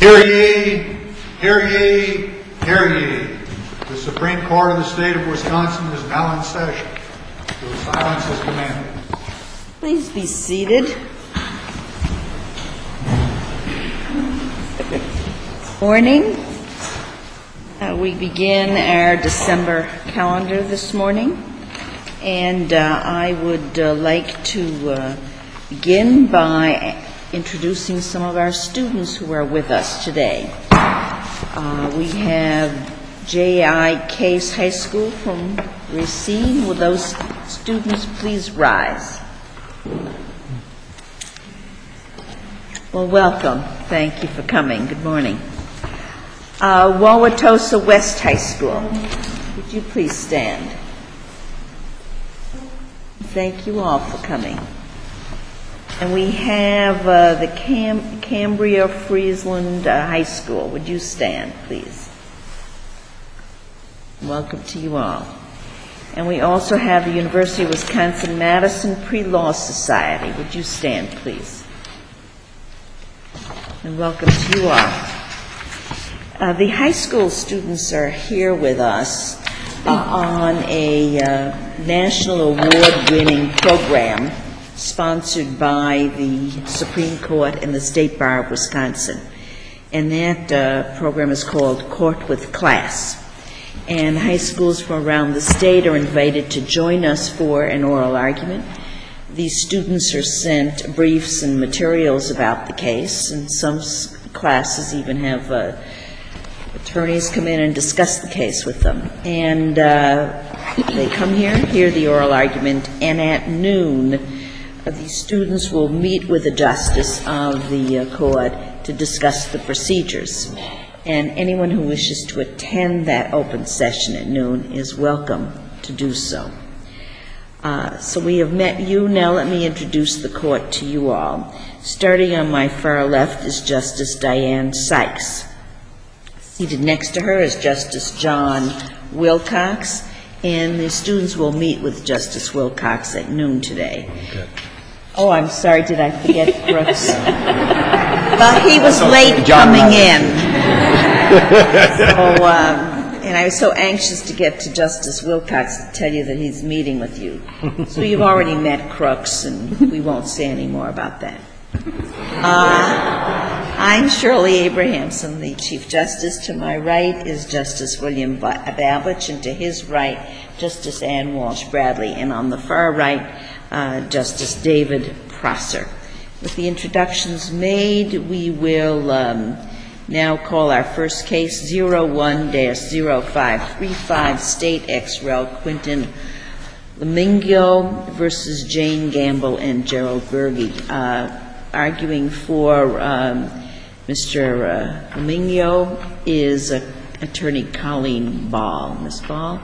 Hear ye, hear ye, hear ye. The Supreme Court of the State of Wisconsin is now in session. Your silence is commanded. Please be seated. Morning. We begin our December calendar this morning, and I would like to begin by introducing some of our students who are with us today. We have J.I. Case High School from Racine. Will those students please rise? Well, welcome. Thank you for coming. Good morning. Wauwatosa West High School. Would you please stand? Thank you all for coming. And we have the Cambria Friesland High School. Would you stand, please? Welcome to you all. And we also have the University of Wisconsin-Madison Pre-Law Society. Would you stand, please? And welcome to you all. The high school students are here with us on a national award-winning program sponsored by the Supreme Court and the State Bar of Wisconsin. And that program is called Court with Class. And high schools from around the state are invited to join us for an oral argument. These students are sent briefs and materials about the case, and some classes even have attorneys come in and discuss the case with them. And they come here, hear the oral argument, and at noon, these students will meet with the justice of the court to discuss the procedures. And anyone who wishes to attend that open session at noon is welcome to do so. So we have met you. Now let me introduce the court to you all. Starting on my far left is Justice Diane Sykes. Seated next to her is Justice John Wilcox, and the students will meet with Justice Wilcox at noon today. Okay. Oh, I'm sorry, did I forget Brooks? Well, he was late coming in. And I was so anxious to get to Justice Wilcox to tell you that he's meeting with you. So you've already met Crooks, and we won't say any more about that. I'm Shirley Abrahamson, the Chief Justice. To my right is Justice William Babich, and to his right, Justice Ann Walsh Bradley, and on the far right, Justice David Prosser. With the introductions made, we will now call our first case, 01-0535, State ex rel. Quinton Lamingio versus Jane Gamble and Gerald Berge. Arguing for Mr. Lamingio is Attorney Colleen Ball. Ms. Ball?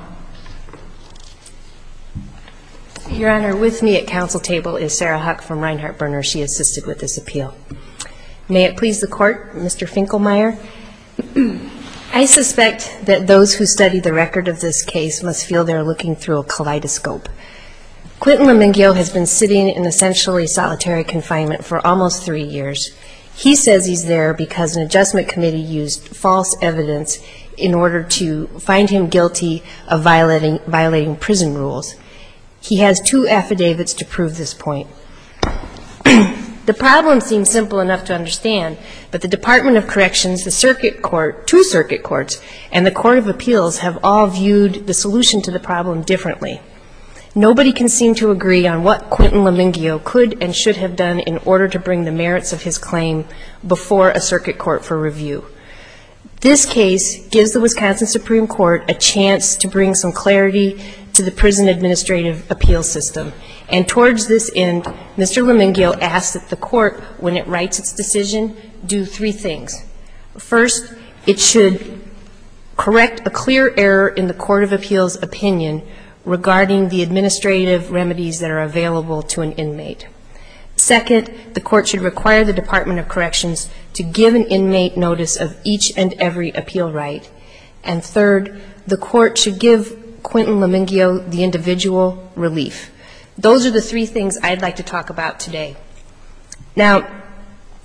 Your Honor, with me at counsel table is Sarah Huck from Reinhardt-Berner. She assisted with this appeal. May it please the Court, Mr. Finkelmeyer? I suspect that those who study the record of this case must feel they're looking through a kaleidoscope. Quinton Lamingio has been sitting in essentially solitary confinement for almost 3 years. He says he's there because an adjustment committee used false evidence in order to find him guilty of violating prison rules. He has 2 affidavits to prove this point. The problem seems simple enough to understand, but the Department of Corrections, the Circuit Court, 2 circuit courts, and the Court of Appeals have all viewed the solution to the problem differently. Nobody can seem to agree on what Quinton Lamingio could and should have done in order to bring the merits of his claim before a circuit court for review. This case gives the Wisconsin Supreme Court a chance to bring some clarity to the prison administrative appeal system. And towards this end, Mr. Lamingio asks that the court, when it writes its decision, do 3 things. First, it should correct a clear error in the Court of Appeals opinion regarding the administrative remedies that are available to an inmate. Second, the court should require the Department of Corrections to give an inmate notice of each and every appeal right. And third, the court should give Quinton Lamingio the individual relief. Those are the 3 things I'd like to talk about today. Now,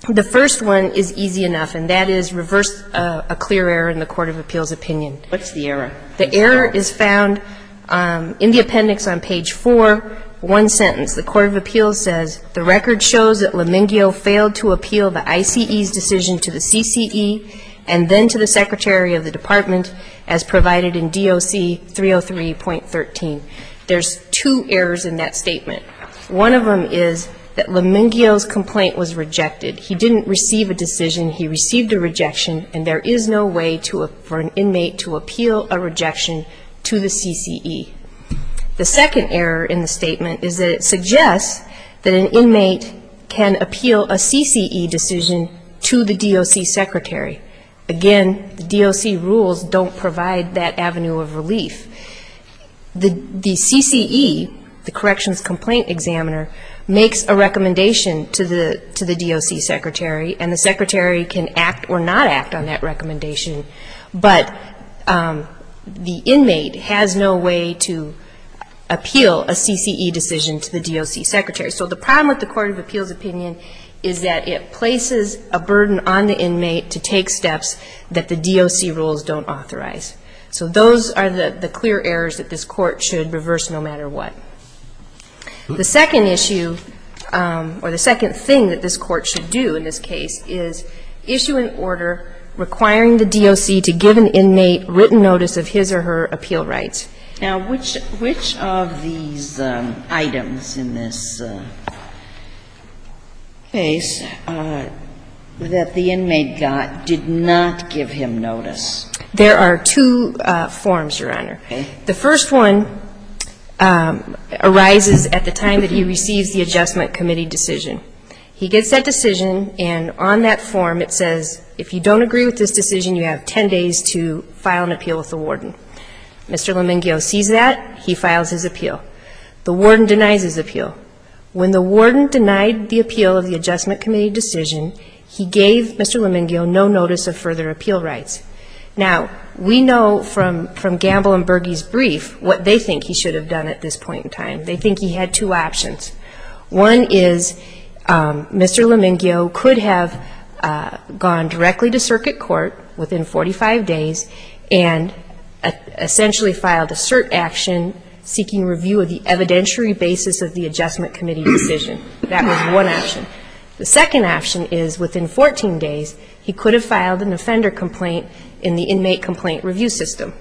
The first one is easy enough, and that is reverse a clear error in the Court of Appeals opinion. What's the error? The error is found in the appendix on page 4, one sentence. The Court of Appeals says, the record shows that Lamingio failed to appeal the ICE's decision to the CCE and then to the Secretary of the Department as provided in DOC 303.13. There's two errors in that statement. One of them is that Lamingio's complaint was rejected. He didn't receive a decision. He received a rejection, and there is no way for an inmate to appeal a rejection to the CCE. The second error in the statement is that it suggests that an inmate can appeal a CCE decision to the DOC Secretary. Again, the DOC rules don't provide that avenue of relief. The CCE, the Corrections Complaint Examiner, makes a recommendation to the DOC Secretary, and the Secretary can act or not act on that recommendation. But the inmate has no way to appeal a CCE decision to the DOC Secretary. So the problem with the Court of Appeals opinion is that it places a burden on the inmate to take steps that the DOC rules don't authorize. So those are the clear errors that this Court should reverse no matter what. The second issue, or the second thing that this Court should do in this case is issue an order requiring the DOC to give an inmate written notice of his or her appeal rights. Now, which of these items in this case that the inmate got did not give him notice? There are two forms, Your Honor. Okay. The first one arises at the time that he receives the Adjustment Committee decision. He gets that decision, and on that form it says, if you don't agree with this decision, you have 10 days to file an appeal with the warden. Mr. Lamingio sees that. He files his appeal. The warden denies his appeal. When the warden denied the appeal of the Adjustment Committee decision, he gave Mr. Lamingio no notice of further appeal rights. Now, we know from Gamble and Berge's brief what they think he should have done at this point in time. They think he had two options. One is Mr. Lamingio could have gone directly to circuit court within 45 days and essentially filed a cert action seeking review of the evidentiary basis of the Adjustment Committee decision. That was one option. The second option is within 14 days, he could have filed an offender complaint in the inmate complaint review system.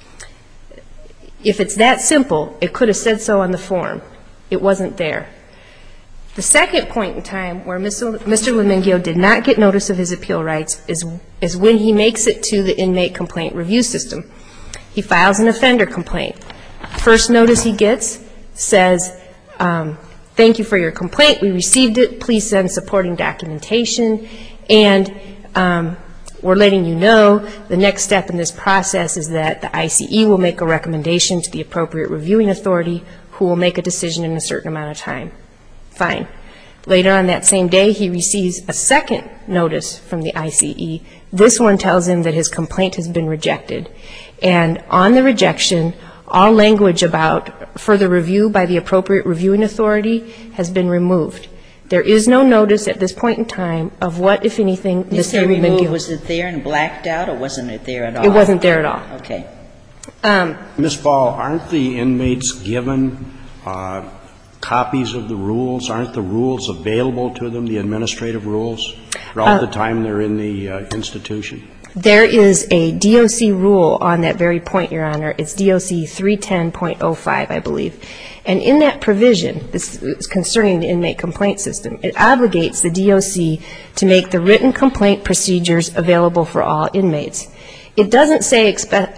If it's that simple, it could have said so on the form. It wasn't there. The second point in time where Mr. Lamingio did not get notice of his appeal rights is when he makes it to the inmate complaint review system. He files an offender complaint. First notice he gets says, thank you for your complaint. We received it. Please send supporting documentation. And we're letting you know the next step in this process is that the ICE will make a recommendation to the appropriate reviewing authority who will make a decision in a certain amount of time. Fine. Later on that same day, he receives a second notice from the ICE. This one tells him that his complaint has been rejected. And on the rejection, all language about further review by the appropriate reviewing authority has been removed. There is no notice at this point in time of what, if anything, Mr. Lamingio. Was it there and blacked out, or wasn't it there at all? It wasn't there at all. Okay. Ms. Ball, aren't the inmates given copies of the rules? Aren't the rules available to them, the administrative rules, throughout the time they're in the institution? There is a DOC rule on that very point, Your Honor. It's DOC 310.05, I believe. And in that provision, this is concerning the inmate complaint system, it obligates the DOC to make the written complaint procedures available for all inmates. It doesn't say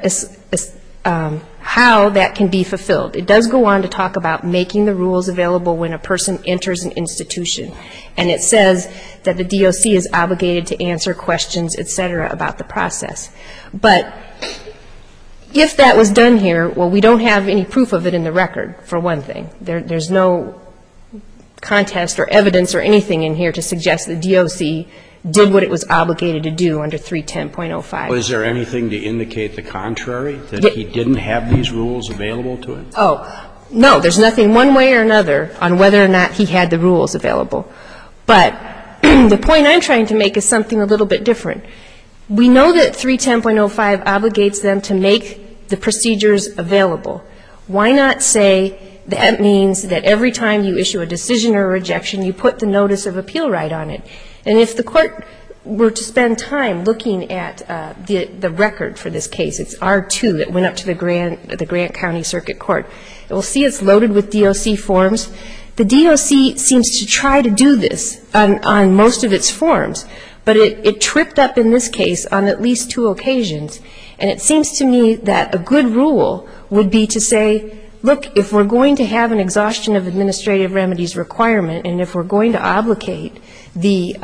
how that can be fulfilled. It does go on to talk about making the rules available when a person enters an institution. And it says that the DOC is obligated to answer questions, et cetera, about the process. But if that was done here, well, we don't have any proof of it in the record, for one thing. There's no contest or evidence or anything in here to suggest the DOC did what it was obligated to do under 310.05. Was there anything to indicate the contrary, that he didn't have these rules available to him? Oh, no. There's nothing one way or another on whether or not he had the rules available. But the point I'm trying to make is something a little bit different. We know that 310.05 obligates them to make the procedures available. Why not say that means that every time you issue a decision or a rejection, you put the notice of appeal right on it? And if the court were to spend time looking at the record for this case, it's R2 that went up to the Grant County Circuit Court. It will see it's loaded with DOC forms. The DOC seems to try to do this on most of its forms, but it tripped up in this case on at least 2 occasions. And it seems to me that a good rule would be to say, look, if we're going to have an exhaustion of administrative remedies requirement, and if we're going to obligate the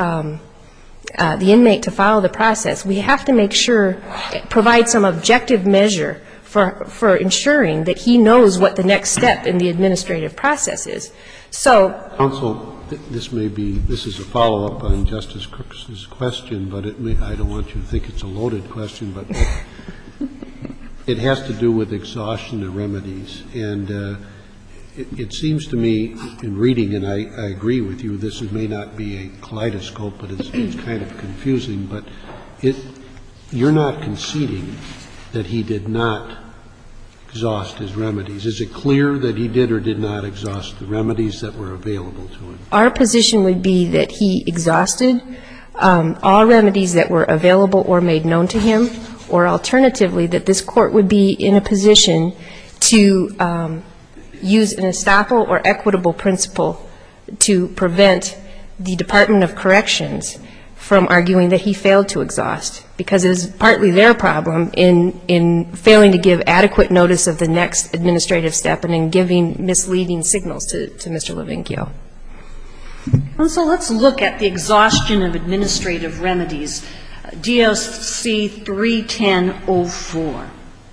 inmate to follow the process, we have to make sure, provide some objective measure for ensuring that he knows what the next step in the administrative process is. So, Counsel, this is a follow-up on Justice Crooks's question, but I don't want you to think it's a loaded question, but it has to do with exhaustion of remedies. And it seems to me in reading, and I agree with you, this may not be a kaleidoscope, but it's kind of confusing, but you're not conceding that he did not exhaust his remedies. Is it clear that he did or did not exhaust the remedies that were available to him? Our position would be that he exhausted all remedies that were available or made known to him, or alternatively, that this court would be in a position to use an estoppel or equitable principle to prevent the Department of Corrections from arguing that he failed to exhaust, because it is partly their problem in failing to give adequate notice of the next administrative step and in giving misleading signals to Mr. Levinkio. So let's look at the exhaustion of administrative remedies, DOC 310.04.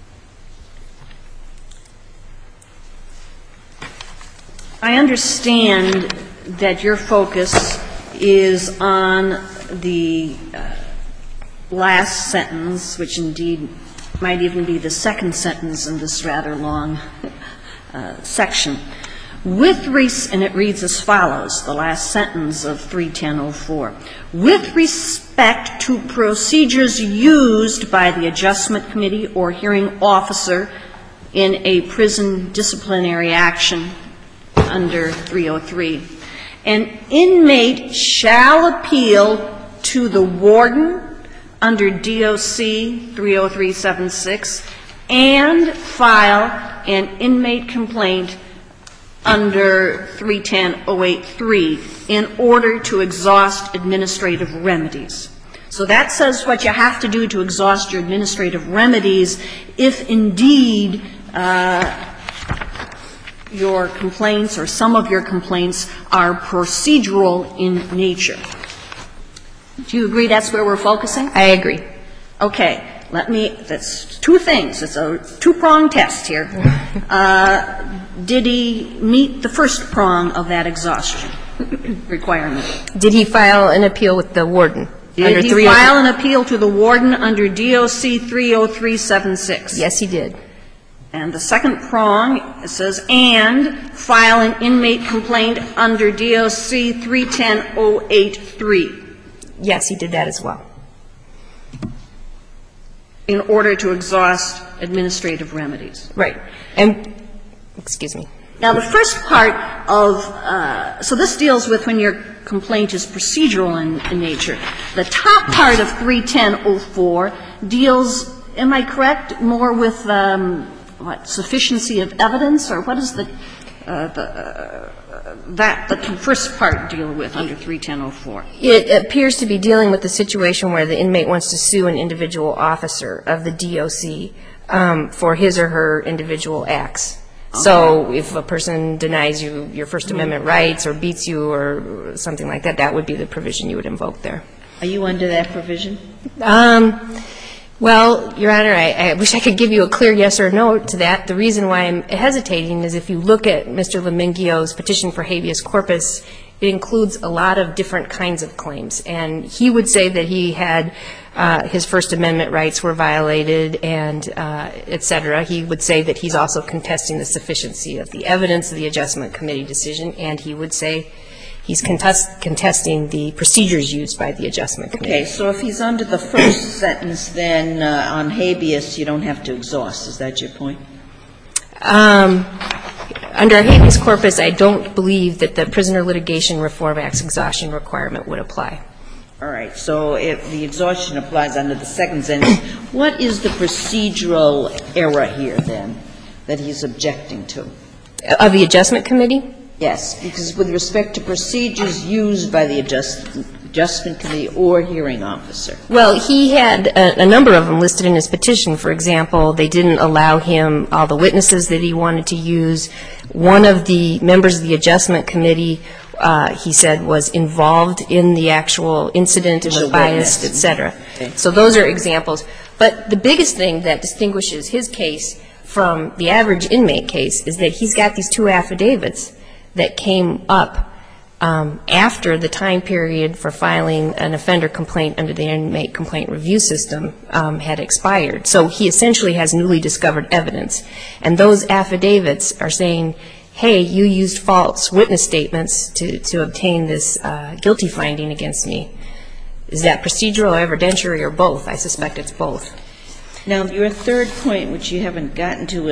I understand that your focus is on the last sentence, which indeed might even be the second sentence in this rather long section. And it reads as follows, the last sentence of 310.04. With respect to procedures used by the Adjustment Committee or hearing officer in a prison disciplinary action under 303, an inmate shall appeal to the warden under DOC 303.76 and file an inmate complaint under 310.083 in order to exhaust administrative remedies. So that says what you have to do to exhaust your administrative remedies if indeed your complaints or some of your complaints are procedural in nature. Do you agree that's where we're focusing? I agree. Okay. That's 2 things. It's a 2-prong test here. Did he meet the first prong of that exhaustion requirement? Did he file an appeal with the warden? Did he file an appeal to the warden under DOC 303.76? Yes, he did. And the second prong, it says, and file an inmate complaint under DOC 310.083. Yes, he did that as well. In order to exhaust administrative remedies. Right. And, excuse me. Now, the first part of, so this deals with when your complaint is procedural in nature. The top part of 310.04 deals, am I correct, more with, sufficiency of evidence, or what is the first part deal with under 310.04? It appears to be dealing with the situation where the inmate wants to sue an individual officer of the DOC for his or her individual acts. Okay. So if a person denies you your First Amendment rights or beats you or something like that, that would be the provision you would invoke there. Are you under that provision? Well, Your Honor, I wish I could give you a clear yes or no to that. The reason why I'm hesitating is if you look at Mr. Levinkio's petition for habeas corpus, it includes a lot of different kinds of claims. And he would say that he had his First Amendment rights were violated and et cetera. He would say that he's also contesting the sufficiency of the evidence of the Adjustment Committee decision, and he would say He's contesting the procedures used by the Adjustment Committee. Okay, so if he's under the first sentence, then on habeas, you don't have to exhaust. Is that your point? Under habeas corpus, I don't believe that the Prisoner Litigation Reform Act's exhaustion requirement would apply. All right, so if the exhaustion applies under the second sentence, what is the procedural error here, then, that he's objecting to? Of the Adjustment Committee? Yes, because with respect to procedures used by the Adjustment Committee or hearing officer. Well, he had a number of them listed in his petition. For example, they didn't allow him all the witnesses that he wanted to use. One of the members of the Adjustment Committee, he said, was involved in the actual incident and was biased, et cetera. Okay. So those are examples. But the biggest thing that distinguishes his case from the average inmate case is that he's got these two affidavits that came up after the time period for filing an offender complaint under the Inmate Complaint Review System had expired. So he essentially has newly discovered evidence. And those affidavits are saying, hey, you used false witness statements to obtain this guilty finding against me. Is that procedural, evidentiary, or both? I suspect it's both. Now, your third point, which you haven't gotten to,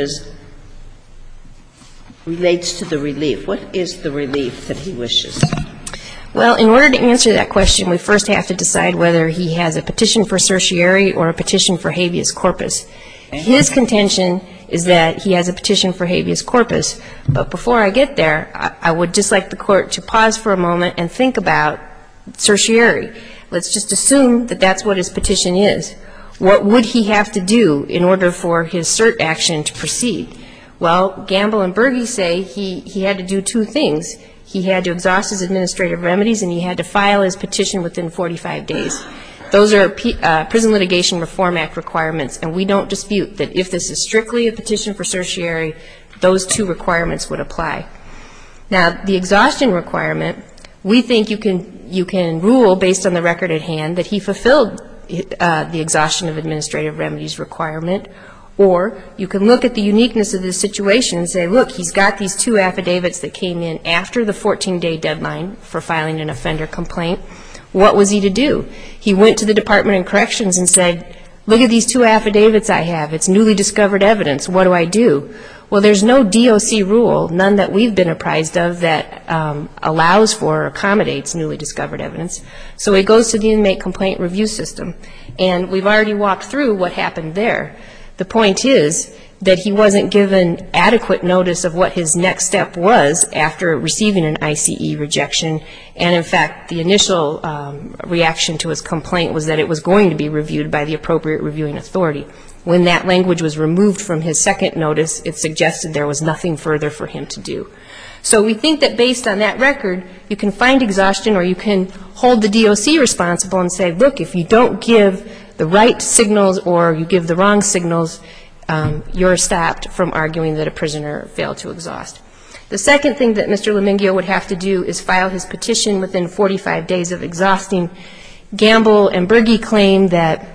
relates to the relief. What is the relief that he wishes? Well, in order to answer that question, we first have to decide whether he has a petition for certiorari or a petition for habeas corpus. His contention is that he has a petition for habeas corpus. But before I get there, I would just like the Court to pause for a moment and think about certiorari. Let's just assume that that's what his petition is. What would he have to do in order for his cert action to proceed? Well, Gamble and Berge say he had to do two things. He had to exhaust his administrative remedies and he had to file his petition within 45 days. Those are Prison Litigation Reform Act requirements, and we don't dispute that if this is strictly a petition for certiorari, those two requirements would apply. Now, the exhaustion requirement, we think you can rule based on the record at hand that he fulfilled the exhaustion of administrative remedies requirement, or you can look at the uniqueness of this situation and say, look, he's got these two affidavits that came in after the 14-day deadline for filing an offender complaint. What was he to do? He went to the Department of Corrections and said, look at these two affidavits I have. It's newly discovered evidence. What do I do? Well, there's no DOC rule, none that we've been apprised of, that allows for or accommodates newly discovered evidence. So he goes to the Inmate Complaint Review System, and we've already walked through what happened there. The point is that he wasn't given adequate notice of what his next step was after receiving an ICE rejection, and in fact, the initial reaction to his complaint was that it was going to be reviewed by the appropriate reviewing authority. When that language was removed from his second notice, it suggested there was nothing further for him to do. So we think that based on that record, you can find exhaustion or you can hold the DOC responsible and say, look, if you don't give the right signals or you give the wrong signals, you're stopped from arguing that a prisoner failed to exhaust. The second thing that Mr. Lamingio would have to do is file his petition within 45 days of exhausting. Gamble and Berge claim that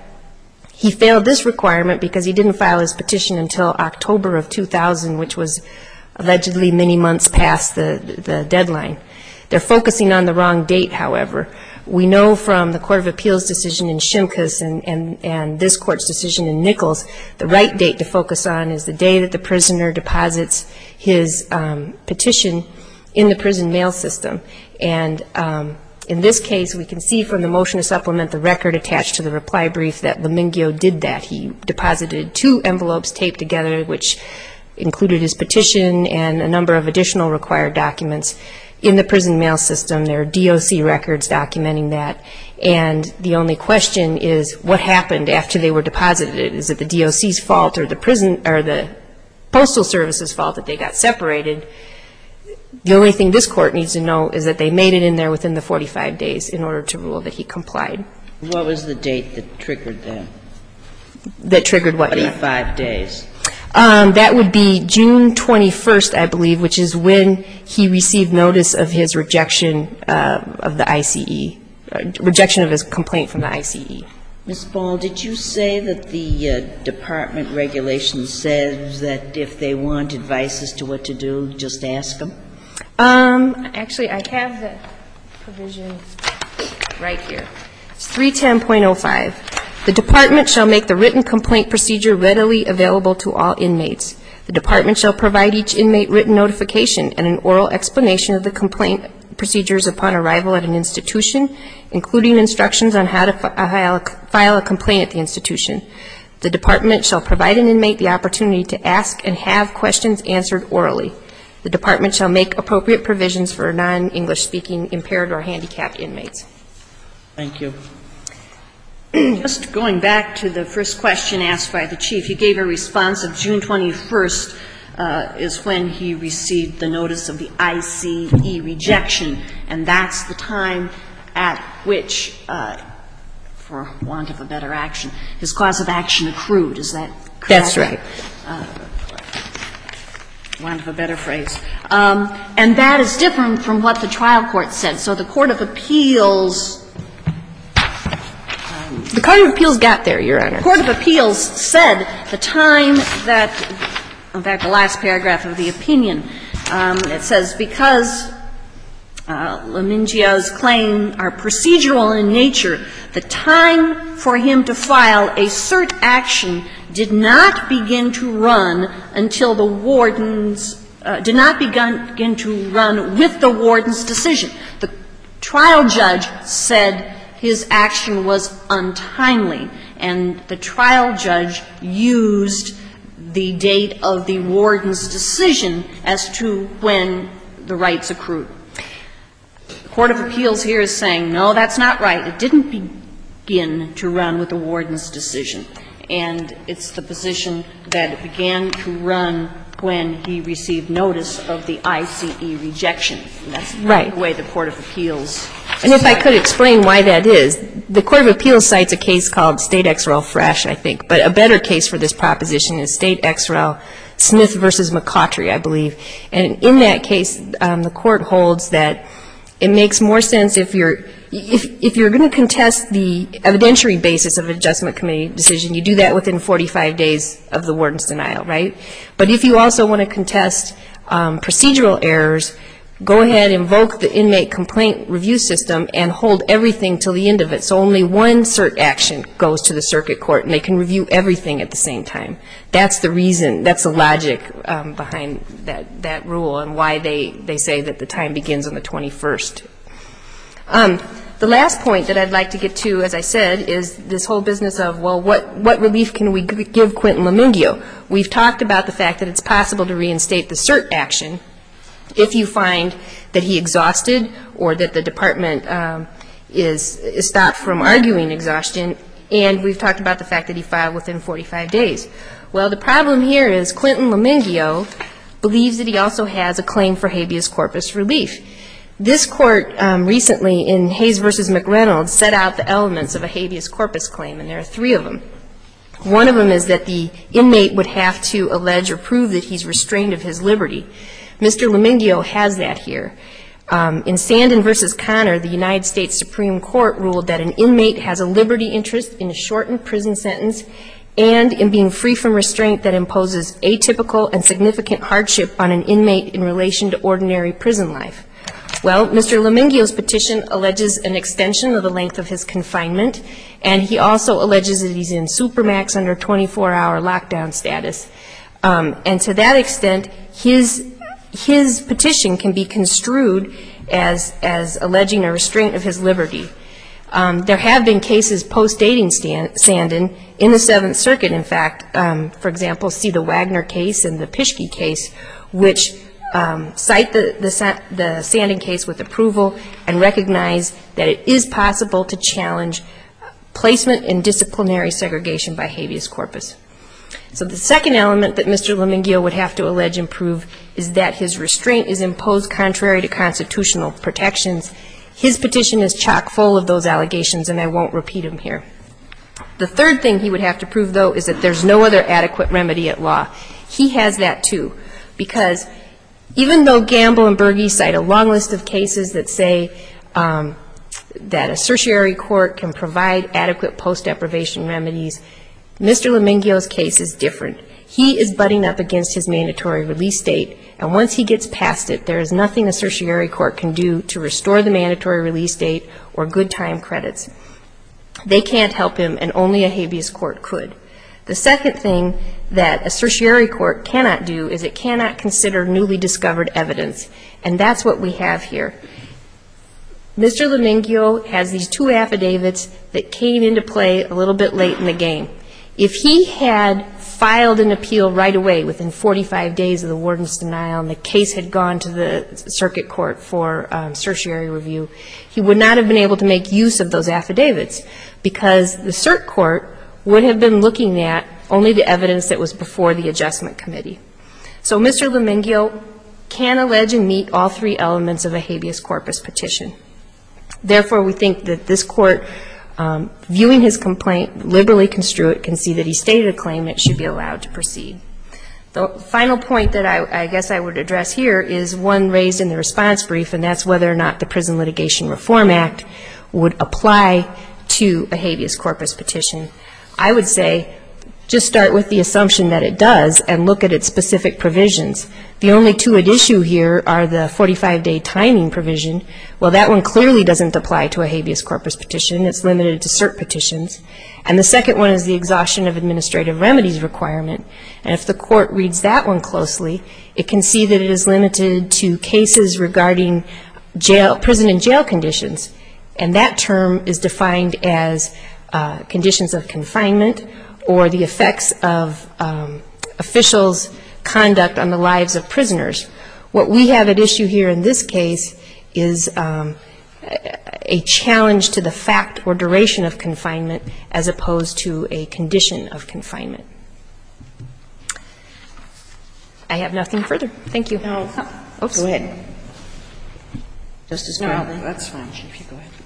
he failed this requirement because he didn't file his petition until October of 2000, which was allegedly many months past the deadline. They're focusing on the wrong date, however. We know from the Court of Appeals decision in Shimkus and this Court's decision in Nichols, the right date to focus on is the day that the prisoner deposits his petition in the prison mail system. And in this case, we can see from the motion to supplement the record attached to the reply brief that Lamingio did that. He deposited 2 envelopes taped together, which included his petition and a number of additional required documents in the prison mail system. There are DOC records documenting that. And the only question is what happened after they were deposited. Is it the DOC's fault or the Postal Service's fault that they got separated? The only thing this Court needs to know is that they made it in there within the 45 days in order to rule that he complied. What was the date that triggered that? That triggered what? 45 days. That would be June 21st, I believe, which is when he received notice of his rejection of the ICE, rejection of his complaint from the ICE. Ms. Ball, did you say that the department regulation says that if they want advice as to what to do, just ask them? Actually, I have provision right here. It's 310.05. The department shall make the written complaint procedure readily available to all inmates. The department shall provide each inmate written notification and an oral explanation of the complaint procedures upon arrival at an institution, including instructions on how to file a complaint at the institution. The department shall provide an inmate the opportunity to ask and have questions answered orally. The department shall make appropriate provisions for non-English speaking impaired or handicapped inmates. Thank you. Just going back to the first question asked by the Chief, you gave a response of June 21st is when he received the notice of the ICE rejection, and that's the time at which, for want of a better action, his cause of action accrued. Is that correct? That's right. Want of a better phrase. And that is different from what the trial court said. So the Court of Appeals The Court of Appeals got there, Your Honor. The Court of Appeals said the time that, in fact, the last paragraph of the opinion, it says, because Lamingio's claims are procedural in nature, the time for him to file a cert action did not begin to run until the warden's did not begin to run with the warden's decision. The trial judge said his action was untimely, and the trial judge used the date of the warden's decision as to when the rights accrued. The Court of Appeals here is saying, no, that's not right. It didn't begin to run with the warden's decision. And it's the position that it began to run when he received notice of the ICE rejection. And that's right. The way the Court of Appeals. And if I could explain why that is, the Court of Appeals cites a case called State Ex Rel Fresh, I think, but a better case for this proposition is State Ex Rel Smith versus McCautry, I believe. And in that case, the Court holds that it makes more sense if you're going to contest the evidentiary basis of an adjustment committee decision, you do that within 45 days of the warden's denial, right? But if you also want to contest procedural errors, go ahead, invoke the inmate complaint review system and hold everything till the end of it. So only one cert action goes to the circuit court, and they can review everything at the same time. That's the reason, that's the logic behind that rule and why they say that the time begins on the 21st. The last point that I'd like to get to, as I said, is this whole business of, well, what relief can we give Quentin Lamingio? We've talked about the fact that it's possible to reinstate the cert action if you find that he exhausted or that the department is stopped from arguing exhaustion, and we've talked about the fact that he filed within 45 days. Well, the problem here is Quentin Lamingio believes that he also has a claim for habeas corpus relief. This Court recently in Hayes v. McReynolds set out the elements of a habeas corpus claim, and there are three of them. One of them is that the inmate would have to allege or prove that he's restrained of his liberty. Mr. Lamingio has that here. In Sandin v. Connor, the United States Supreme Court ruled that an inmate has a liberty interest in a shortened prison sentence and in being free from restraint that imposes atypical and significant hardship on an inmate in relation to ordinary prison life. Well, Mr. Lamingio's petition alleges an extension of the length of his confinement, and he also alleges that he's in supermax under 24-hour lockdown status. And to that extent, his petition can be construed as alleging a restraint of his liberty. There have been cases post-dating Sandin in the Seventh Circuit, in fact, for example, see the Wagner case and the Pischke case, which cite the Sandin case with approval and recognize that it is possible to challenge placement and disciplinary segregation by habeas corpus. So the second element that Mr. Lamingio would have to allege and prove is that his restraint is imposed contrary to constitutional protections. His petition is chock full of those allegations, and I won't repeat them here. The third thing he would have to prove, though, is that there's no other adequate remedy at law. He has that, too, because even though Gamble and Berge cite a long list of cases that say that a certiorari court can provide adequate post-deprivation remedies, Mr. Lamingio's case is different. He is butting up against his mandatory release date, and once he gets past it, there is nothing a certiorari court can do to restore the mandatory release date or good time credits. They can't help him, and only a habeas court could. The second thing that a certiorari court cannot do is it cannot consider newly discovered evidence, and that's what we have here. Mr. Lemingio has these two affidavits that came into play a little bit late in the game. If he had filed an appeal right away within 45 days of the warden's denial and the case had gone to the circuit court for certiorari review, he would not have been able to make use of those affidavits because the cert court would have been looking at only the evidence that was before the adjustment committee. So Mr. Lemingio can allege and meet all three elements of a habeas corpus petition. Therefore, we think that this court, viewing his complaint, liberally construe it, can see that he stated a claim and it should be allowed to proceed. The final point that I guess I would address here is one raised in the response brief, and that's whether or not the Prison Litigation Reform Act would apply to a habeas corpus petition. I would say just start with the assumption that it does and look at its specific provisions. The only two at issue here are the 45-day timing provision. Well, that one clearly doesn't apply to a habeas corpus petition. It's limited to cert petitions. And the second one is the exhaustion of administrative remedies requirement. And if the court reads that one closely, it can see that it is limited to cases regarding prison and jail conditions. And that term is defined as conditions of confinement or the effects of officials' conduct on the lives of prisoners. What we have at issue here in this case is a challenge to the fact or duration of confinement as opposed to a condition of confinement. I have nothing further. Thank you. No. Oops. Go ahead. Justice Bradley? No, that's fine, Chief. You go ahead.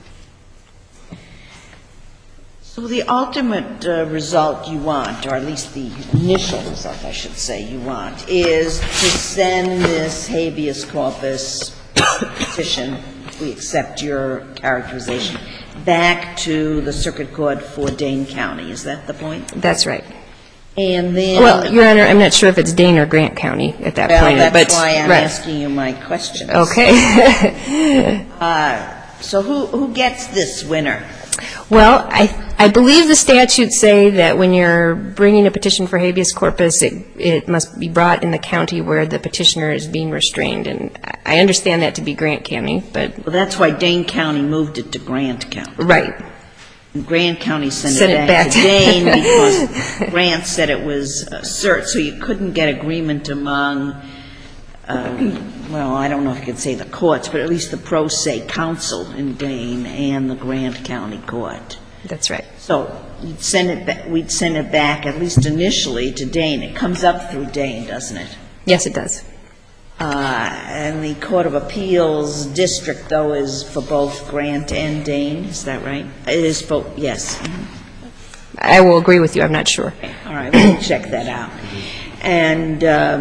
So the ultimate result you want, or at least the initial result, I should say, you want, is to send this habeas corpus petition, if we accept your characterization, back to the circuit court for Dane County. Is that the point? That's right. And then... Well, Your Honor, I'm not sure if it's Dane or Grant County at that point. Well, that's why I'm asking you my questions. Okay. So who gets this winner? Well, I believe the statutes say that when you're bringing a petition for habeas corpus, it must be brought in the county where the petitioner is being restrained. And I understand that to be Grant County, but... Well, that's why Dane County moved it to Grant County. Right. And Grant County sent it back to Dane because Grant said it was cert, so you couldn't get agreement among, well, I don't know if you could say the courts, but at least the pro se council in Dane and the Grant County court. That's right. So we'd send it back, at least initially, to Dane. It comes up through Dane, doesn't it? Yes, it does. And the Court of Appeals district, though, is for both Grant and Dane. Is that right? It is both, yes. I will agree with you. I'm not sure. All right. We'll check that out. And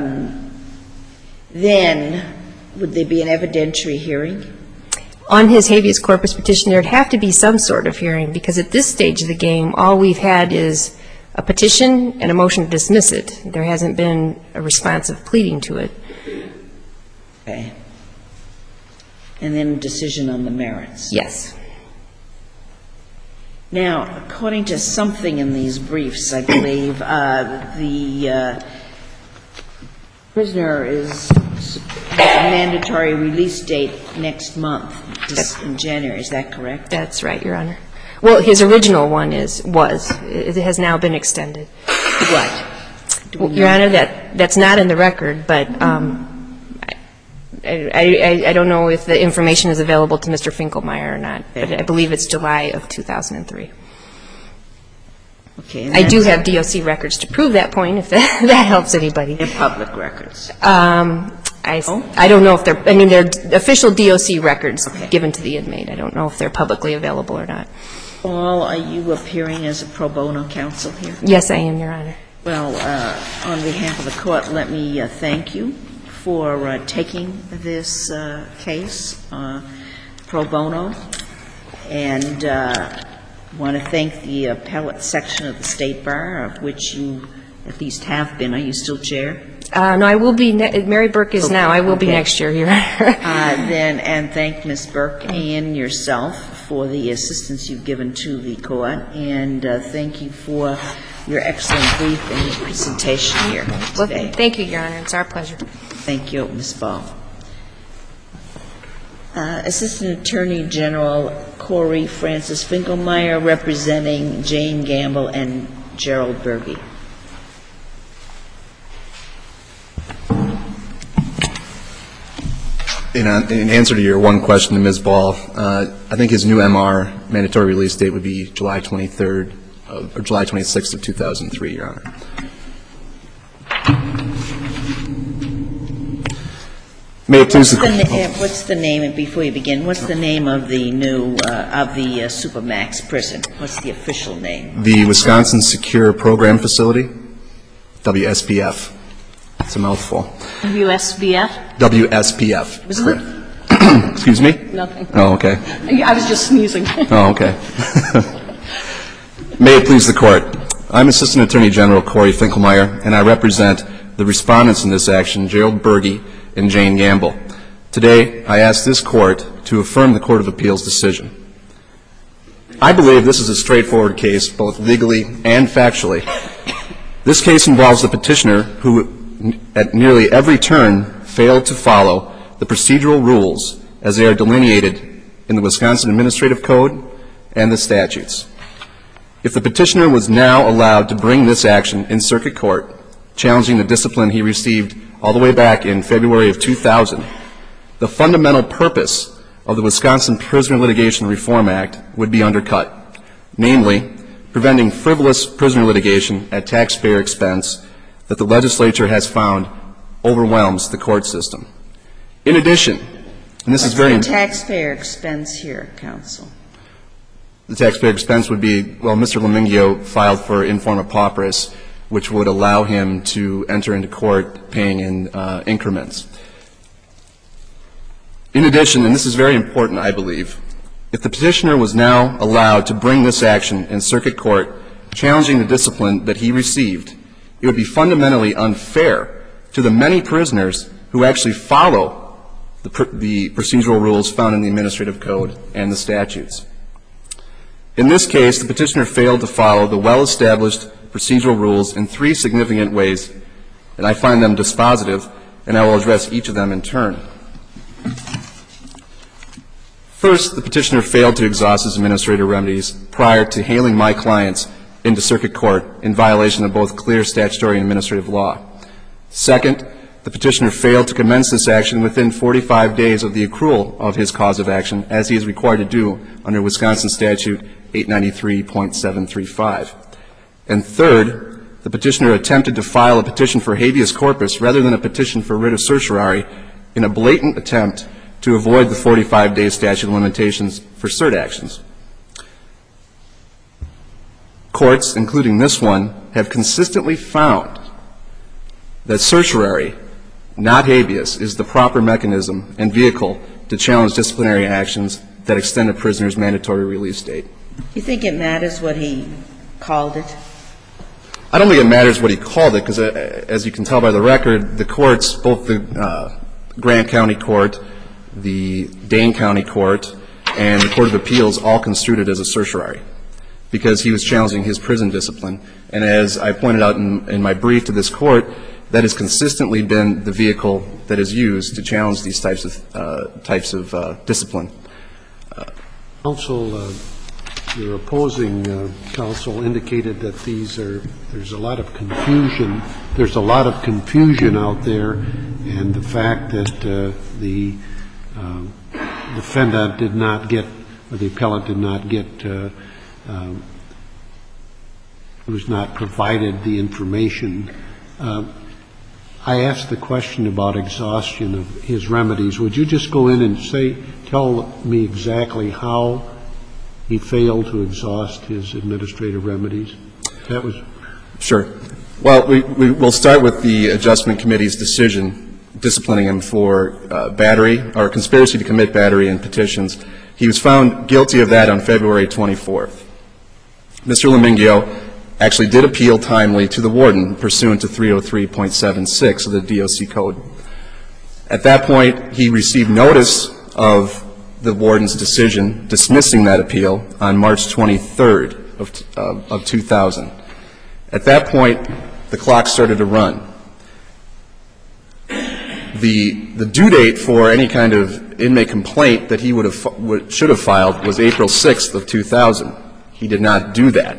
then would there be an evidentiary hearing? On his habeas corpus petition, there would have to be some sort of hearing, because at this stage of the game, all we've had is a petition and a motion to dismiss it. There hasn't been a responsive pleading to it. Okay. And then a decision on the merits. Yes. Now, according to something in these briefs, I believe, the prisoner has a mandatory release date next month, in January. Is that correct? That's right, Your Honor. Well, his original one was. It has now been extended. What? Your Honor, that's not in the record, but I don't know if the information is available to Mr. Finkelmeyer or not, but I believe it's July of 2003. Okay. I do have DOC records to prove that point, if that helps anybody. They're public records. I don't know if they're official DOC records given to the inmate. I don't know if they're publicly available or not. Paul, are you appearing as a pro bono counsel here? Yes, I am, Your Honor. Well, on behalf of the court, let me thank you for taking this case pro bono, and want to thank the appellate section of the State Bar, of which you at least have been. Are you still chair? No, I will be, Mary Burke is now. I will be Okay. next year, Your Honor. And thank Ms. Burke and yourself for the assistance you've given to the court, and thank you for your excellent brief and presentation here Well, today. thank you, Your Honor. It's our pleasure. Thank you, Ms. Ball. Assistant Attorney General Corey Francis Finkelmeyer, representing Jane Gamble and Gerald Berge. In answer to your one question to Ms. Ball, I think his new MR mandatory release date would be July 23rd or July 26th of 2003, Your Honor. May it please the Court. What's the name, and before you begin, what's the name of the new, of the Supermax prison? What's the official name? The Wisconsin Secure Program Facility, WSPF. It's a mouthful. USBF? WSPF. Was it? Excuse me? Nothing. Oh, okay. I was just sneezing. Oh, okay. May it please the Court. I'm Assistant Attorney General Corey Finkelmeyer, and I represent the respondents in this action, Gerald Berge and Jane Gamble. Today, I ask this Court to affirm the Court of Appeals decision. I believe this is a straightforward case, both legally and factually. This case involves the petitioner who, at nearly every turn, failed to follow the procedural rules as they are delineated in the Wisconsin Administrative Code and the statutes. If the petitioner was now allowed to bring this action in circuit court, challenging the discipline he received all the way back in February of 2000, the fundamental purpose of the Wisconsin Prisoner Litigation Reform Act would be undercut, namely, preventing frivolous prisoner litigation at taxpayer expense that the legislature has found overwhelms the court system. In addition, and this is very What's the taxpayer expense here, counsel? The taxpayer expense would be, well, Mr. Lamingio filed for informa pauperis, which would allow him to enter into court paying in increments. In addition, and this is very important, I believe, if the petitioner was now allowed to bring this action in circuit court, challenging the discipline that he received, it would be fundamentally unfair to the many prisoners who actually follow the procedural rules found in the Administrative Code and the statutes. In this case, the petitioner failed to follow the well-established procedural rules in three significant ways, and I find them dispositive, and I will address each of them in turn. First, the petitioner failed to exhaust his administrative remedies prior to hailing my clients into circuit court in violation of both clear statutory and administrative law. Second, the petitioner failed to commence this action within 45 days of the accrual of his cause of action, as he is required to do under Wisconsin Statute 893.735. And third, the petitioner attempted to file a petition for habeas corpus rather than a petition for writ of certiorari in a blatant attempt to avoid the 45-day statute of limitations for cert actions. Courts, including this one, have consistently found that certiorari, not habeas, is the proper mechanism and vehicle to challenge disciplinary actions that extend a prisoner's mandatory release date. Do you think it matters what he called it? I don't think it matters what he called it, because as you can tell by the record, the courts, both the Grant County Court, the Dane County Court, and the Court of Appeals all construed it as a certiorari because he was challenging his prison discipline. And as I pointed out in my brief to this Court, that has consistently been the vehicle that is used to challenge these types of discipline. Counsel, your opposing counsel indicated that there's a lot of confusion. There's a lot of confusion out there, and the fact that the defendant did not get, or the appellant did not get, was not provided the information. I asked the question about exhaustion of his remedies. Would you just go in and tell me exactly how he failed to exhaust his administrative remedies? That was. Sure. Well, we'll start with the Adjustment Committee's decision disciplining him for battery or conspiracy to commit battery and petitions. He was found guilty of that on February 24th. Mr. Lamingio actually did appeal timely to the warden pursuant to 303.76 of the DOC code. At that point, he received notice of the warden's decision dismissing that appeal on March 23rd of 2000. At that point, the clock started to run. The due date for any kind of inmate complaint that he should have filed was April 6th of 2000. He did not do that.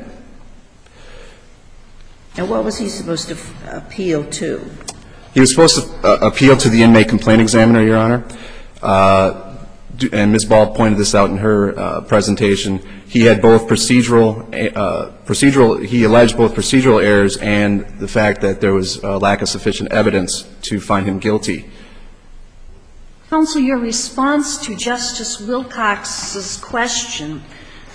And what was he supposed to appeal to? He was supposed to appeal to the inmate complaint examiner, Your Honor. And Ms. Ball pointed this out in her presentation. He had both procedural, he alleged both procedural errors and the fact that there was a lack of sufficient evidence to find him guilty. Counsel, your response to Justice Wilcox's question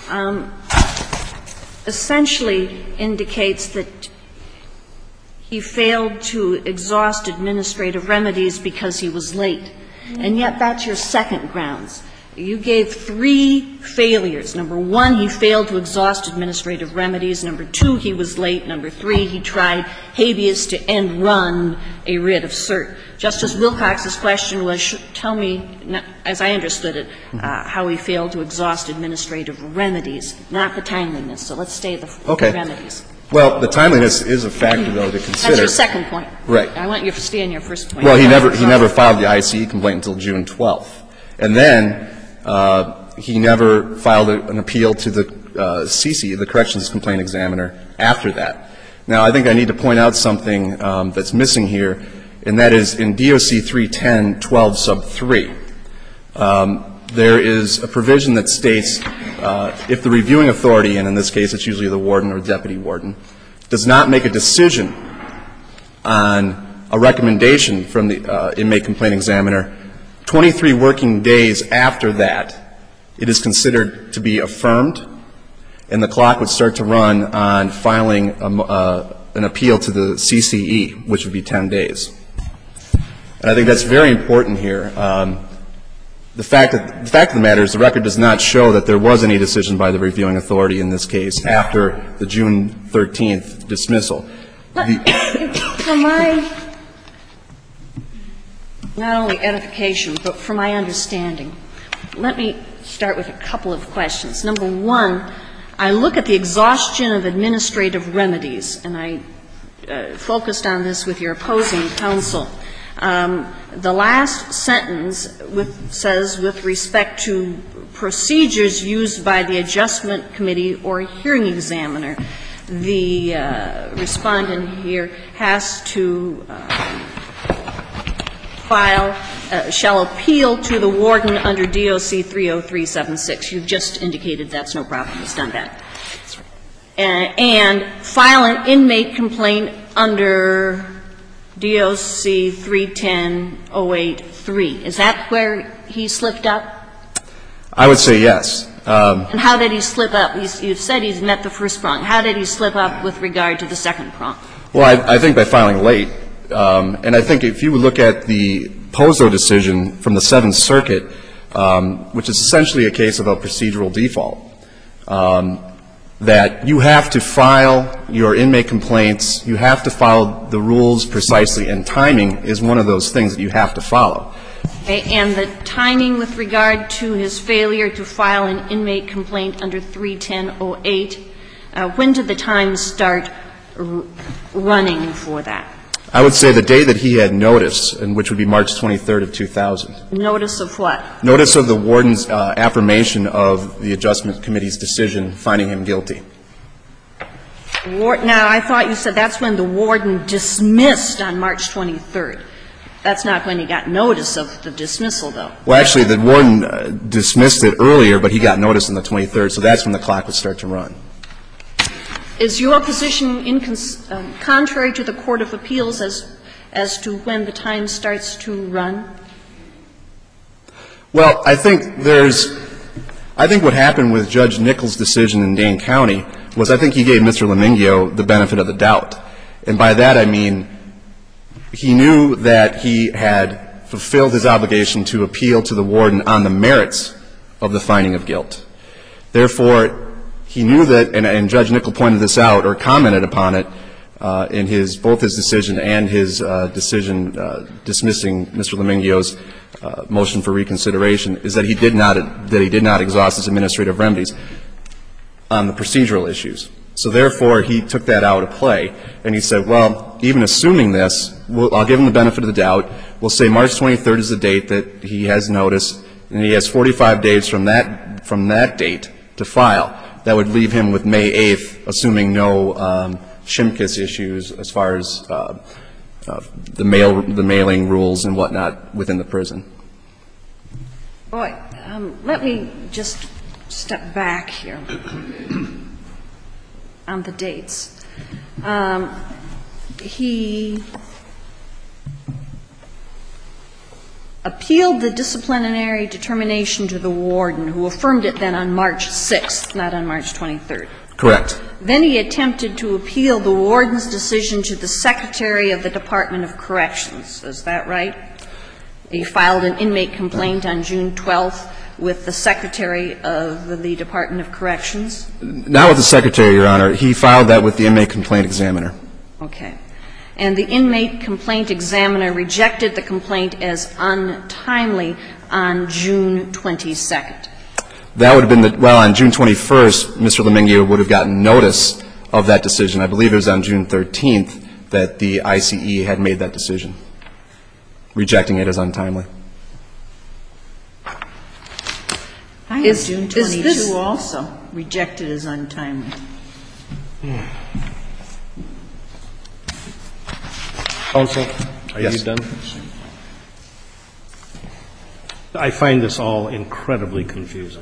essentially indicates that he failed to exhaust administrative remedies because he was late. And yet that's your second grounds. You gave 3 failures. Number 1, he failed to exhaust administrative remedies. Number 2, he was late. Number 3, he tried habeas to end run a writ of cert. Justice Wilcox's question was, tell me, as I understood it, how he failed to exhaust administrative remedies, not the timeliness. So let's stay with the remedies. Well, the timeliness is a factor, though, to consider. That's your second point. Right. I want you to stay on your first point. Well, he never filed the ICE complaint until June 12th. And then he never filed an appeal to the CC, the Corrections Complaint Examiner, after that. Now, I think I need to point out something that's missing here, and that is in DOC 310.12 sub 3. There is a provision that states if the reviewing authority, and in this case it's usually the warden or deputy warden, does not make a decision on a recommendation from the inmate complaint examiner, 23 working days after that, it is considered to be affirmed, and the clock would start to run on filing an appeal to the CCE, which would be 10 days. And I think that's very important here. The fact of the matter is the record does not show that there was any decision by the reviewing authority in this case after the June 13th dismissal. For my, not only edification, but for my understanding, let me start with a couple of questions. Number 1, I look at the exhaustion of administrative remedies, and I focused on this with your opposing counsel. The last sentence says, with respect to procedures used by the adjustment committee or hearing examiner, the respondent here has to file, shall appeal to the warden under DOC 303.76. You've just indicated that's no problem. He's done that. And file an inmate complaint under DOC 310.08.3. Is that where he slipped up? I would say yes. And how did he slip up? You've said he's met the first prong. How did he slip up with regard to the second prong? Well, I think by filing late. And I think if you look at the Pozo decision from the Seventh Circuit, which is essentially a case of a procedural default, that you have to file your inmate complaints, you have to follow the rules precisely, and timing is one of those things that you have to follow. Okay. And the timing with regard to his failure to file an inmate complaint under 310.08, when did the time start running for that? I would say the day that he had notice, and which would be March 23rd of 2000. Notice of what? Notice of the warden's affirmation of the adjustment committee's decision finding him guilty. Now, I thought you said that's when the warden dismissed on March 23rd. That's not when he got notice of the dismissal, though. Well, actually, the warden dismissed it earlier, but he got notice on the 23rd, so that's when the clock would start to run. Is your position contrary to the Court of Appeals as to when the time starts to run? Well, I think what happened with Judge Nichols' decision in Dane County was I think he gave Mr. Lemingio the benefit of the doubt. And by that I mean he knew that he had fulfilled his obligation to appeal to the warden on the merits of the finding of guilt. Therefore, he knew that, and Judge Nickel pointed this out or commented upon it in both his decision and his decision dismissing Mr. Lemingio's motion for reconsideration, is that he did not exhaust his administrative remedies on the procedural issues. So therefore, he took that out of play, and he said, well, even assuming this, I'll give him the benefit of the doubt. We'll say March 23rd is the date that he has notice, and he has 45 days from that date to file. That would leave him with May 8th, assuming no Shimkus issues as far as the mailing rules and whatnot within the prison. Boy, let me just step back here on the dates. He appealed the disciplinary determination to the warden, who affirmed it then on March 6th, not on March 23rd. Correct. Then he attempted to appeal the warden's decision to the Secretary of the Department of Corrections. Is that right? He filed an inmate complaint on June 12th with the Secretary of the Department of Corrections? Not with the Secretary, Your Honor. He filed that with the inmate complaint examiner. Okay. And the inmate complaint examiner rejected the complaint as untimely on June 22nd. That would have been on June 21st, Mr. Lemingio would have gotten notice of that decision. I believe it was on June 13th that the ICE had made that decision, rejecting it as untimely. I have June 22 also, rejected as untimely. Counsel, are Yes. you done? I find this all incredibly confusing.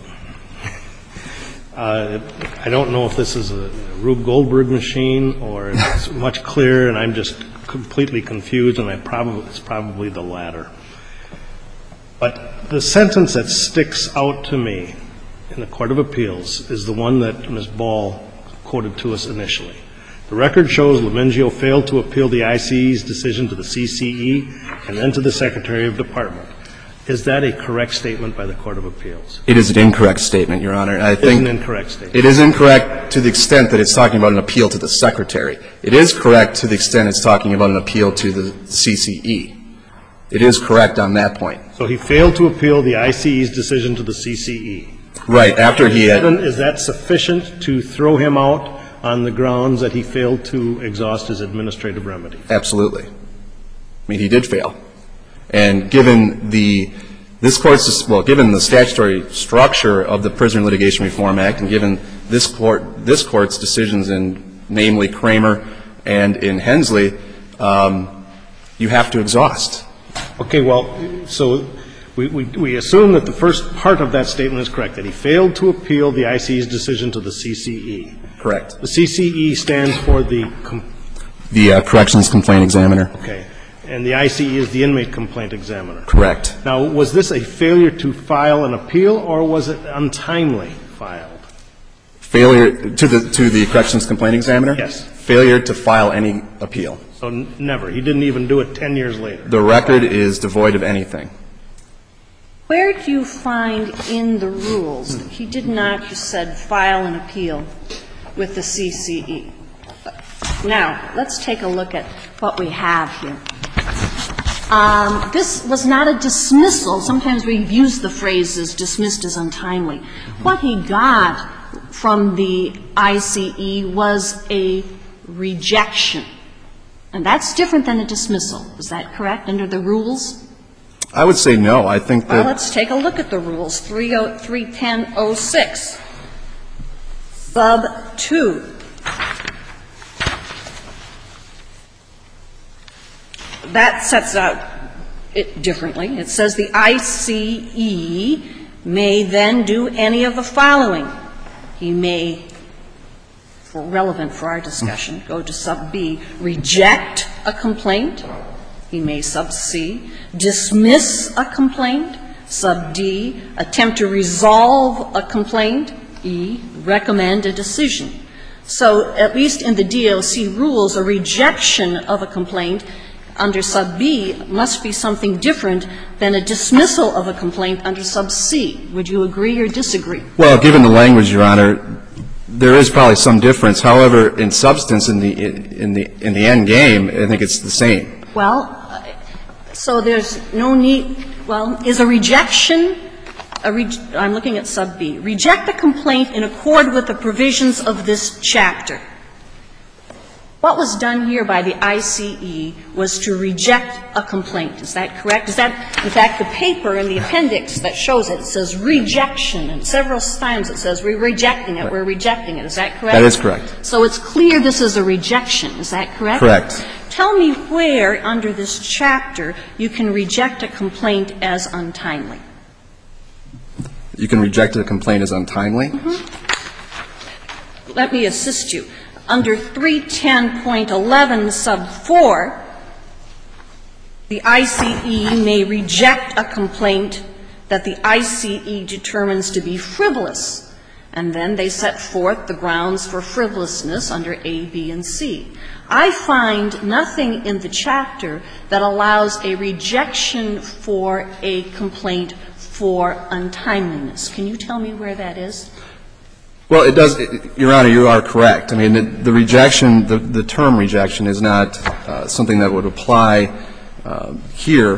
I don't know if this is a Rube Goldberg machine or if it's much clearer and I'm just completely confused, and it's probably the latter. But the sentence that sticks out to me in the Court of Appeals is the one that Ms. Ball quoted to us initially. The record shows Lemingio failed to appeal the ICE's decision to the CCE and then to the Secretary of Department. Is that a correct statement by the Court of Appeals? It is an incorrect statement, Your Honor. It is an incorrect statement. It is incorrect to the extent that it's talking about an appeal to the Secretary. It is correct to the extent it's talking about an appeal to the CCE. It is correct on that point. So he failed to appeal the ICE's decision to the CCE. Right, after he had... Is that sufficient to throw him out on the grounds that he failed to exhaust his administrative remedy? Absolutely. I mean, he did fail. And given the statutory structure of the Prisoner Litigation Reform Act and given this Court's decisions in, namely, Kramer and in Hensley, you have to exhaust. Okay, well, so we assume that the first part of that statement is correct, that he failed to appeal the ICE's decision to the CCE. Correct. The CCE stands for the Corrections Complaint Examiner. Okay. And the ICE is the Inmate Complaint Examiner. Correct. Now, was this a failure to file an appeal, or was it untimely filed? Failure to the Corrections Complaint Examiner? Yes. Failure to file any appeal. So never. He didn't even do it 10 years later. The record is devoid of anything. Where do you find in the rules that he did not, you said, file an appeal with the CCE? Now, let's take a look at what we have here. This was not a dismissal. Sometimes we've used the phrase dismissed as untimely. What he got from the ICE was a rejection. And that's different than a dismissal. Is that correct, under the rules? I would say no. I think that... Well, let's take a look at the rules. 310.06, sub 2. That sets out it differently. It says the ICE may then do any of the following. He may, relevant for our discussion, go to sub B, reject a complaint. He may, sub C, dismiss a complaint. Sub D, attempt to resolve a complaint. E, recommend a decision. So at least in the DOC rules, a rejection of a complaint under sub B must be something different than a dismissal of a complaint under sub C. Would you agree or disagree? Well, given the language, Your Honor, There is probably some difference. However, in substance, in the end game, I think it's the same. Well, so there's no need, well, is a rejection, I'm looking at sub B, reject the complaint in accord with the provisions of this chapter. What was done here by the ICE was to reject a complaint. Is that correct? Is that, in fact, the paper in the appendix that shows it, it says rejection, and several times it says we're rejecting it, we're rejecting it. Is that correct? That is correct. So it's clear this is a rejection. Is that correct? Correct. Tell me where under this chapter you can reject a complaint as untimely. You can reject a complaint as untimely? Mm-hmm. Let me assist you. Under 310.11 sub 4, the ICE may reject a complaint that the ICE determines to be frivolous, and then they set forth the grounds for frivolousness under A, B, and C. I find nothing in the chapter that allows a rejection for a complaint for untimeliness. Can you tell me where that is? Well, it does, Your Honor, you are correct. I mean, the rejection, the term rejection is not something that would apply here.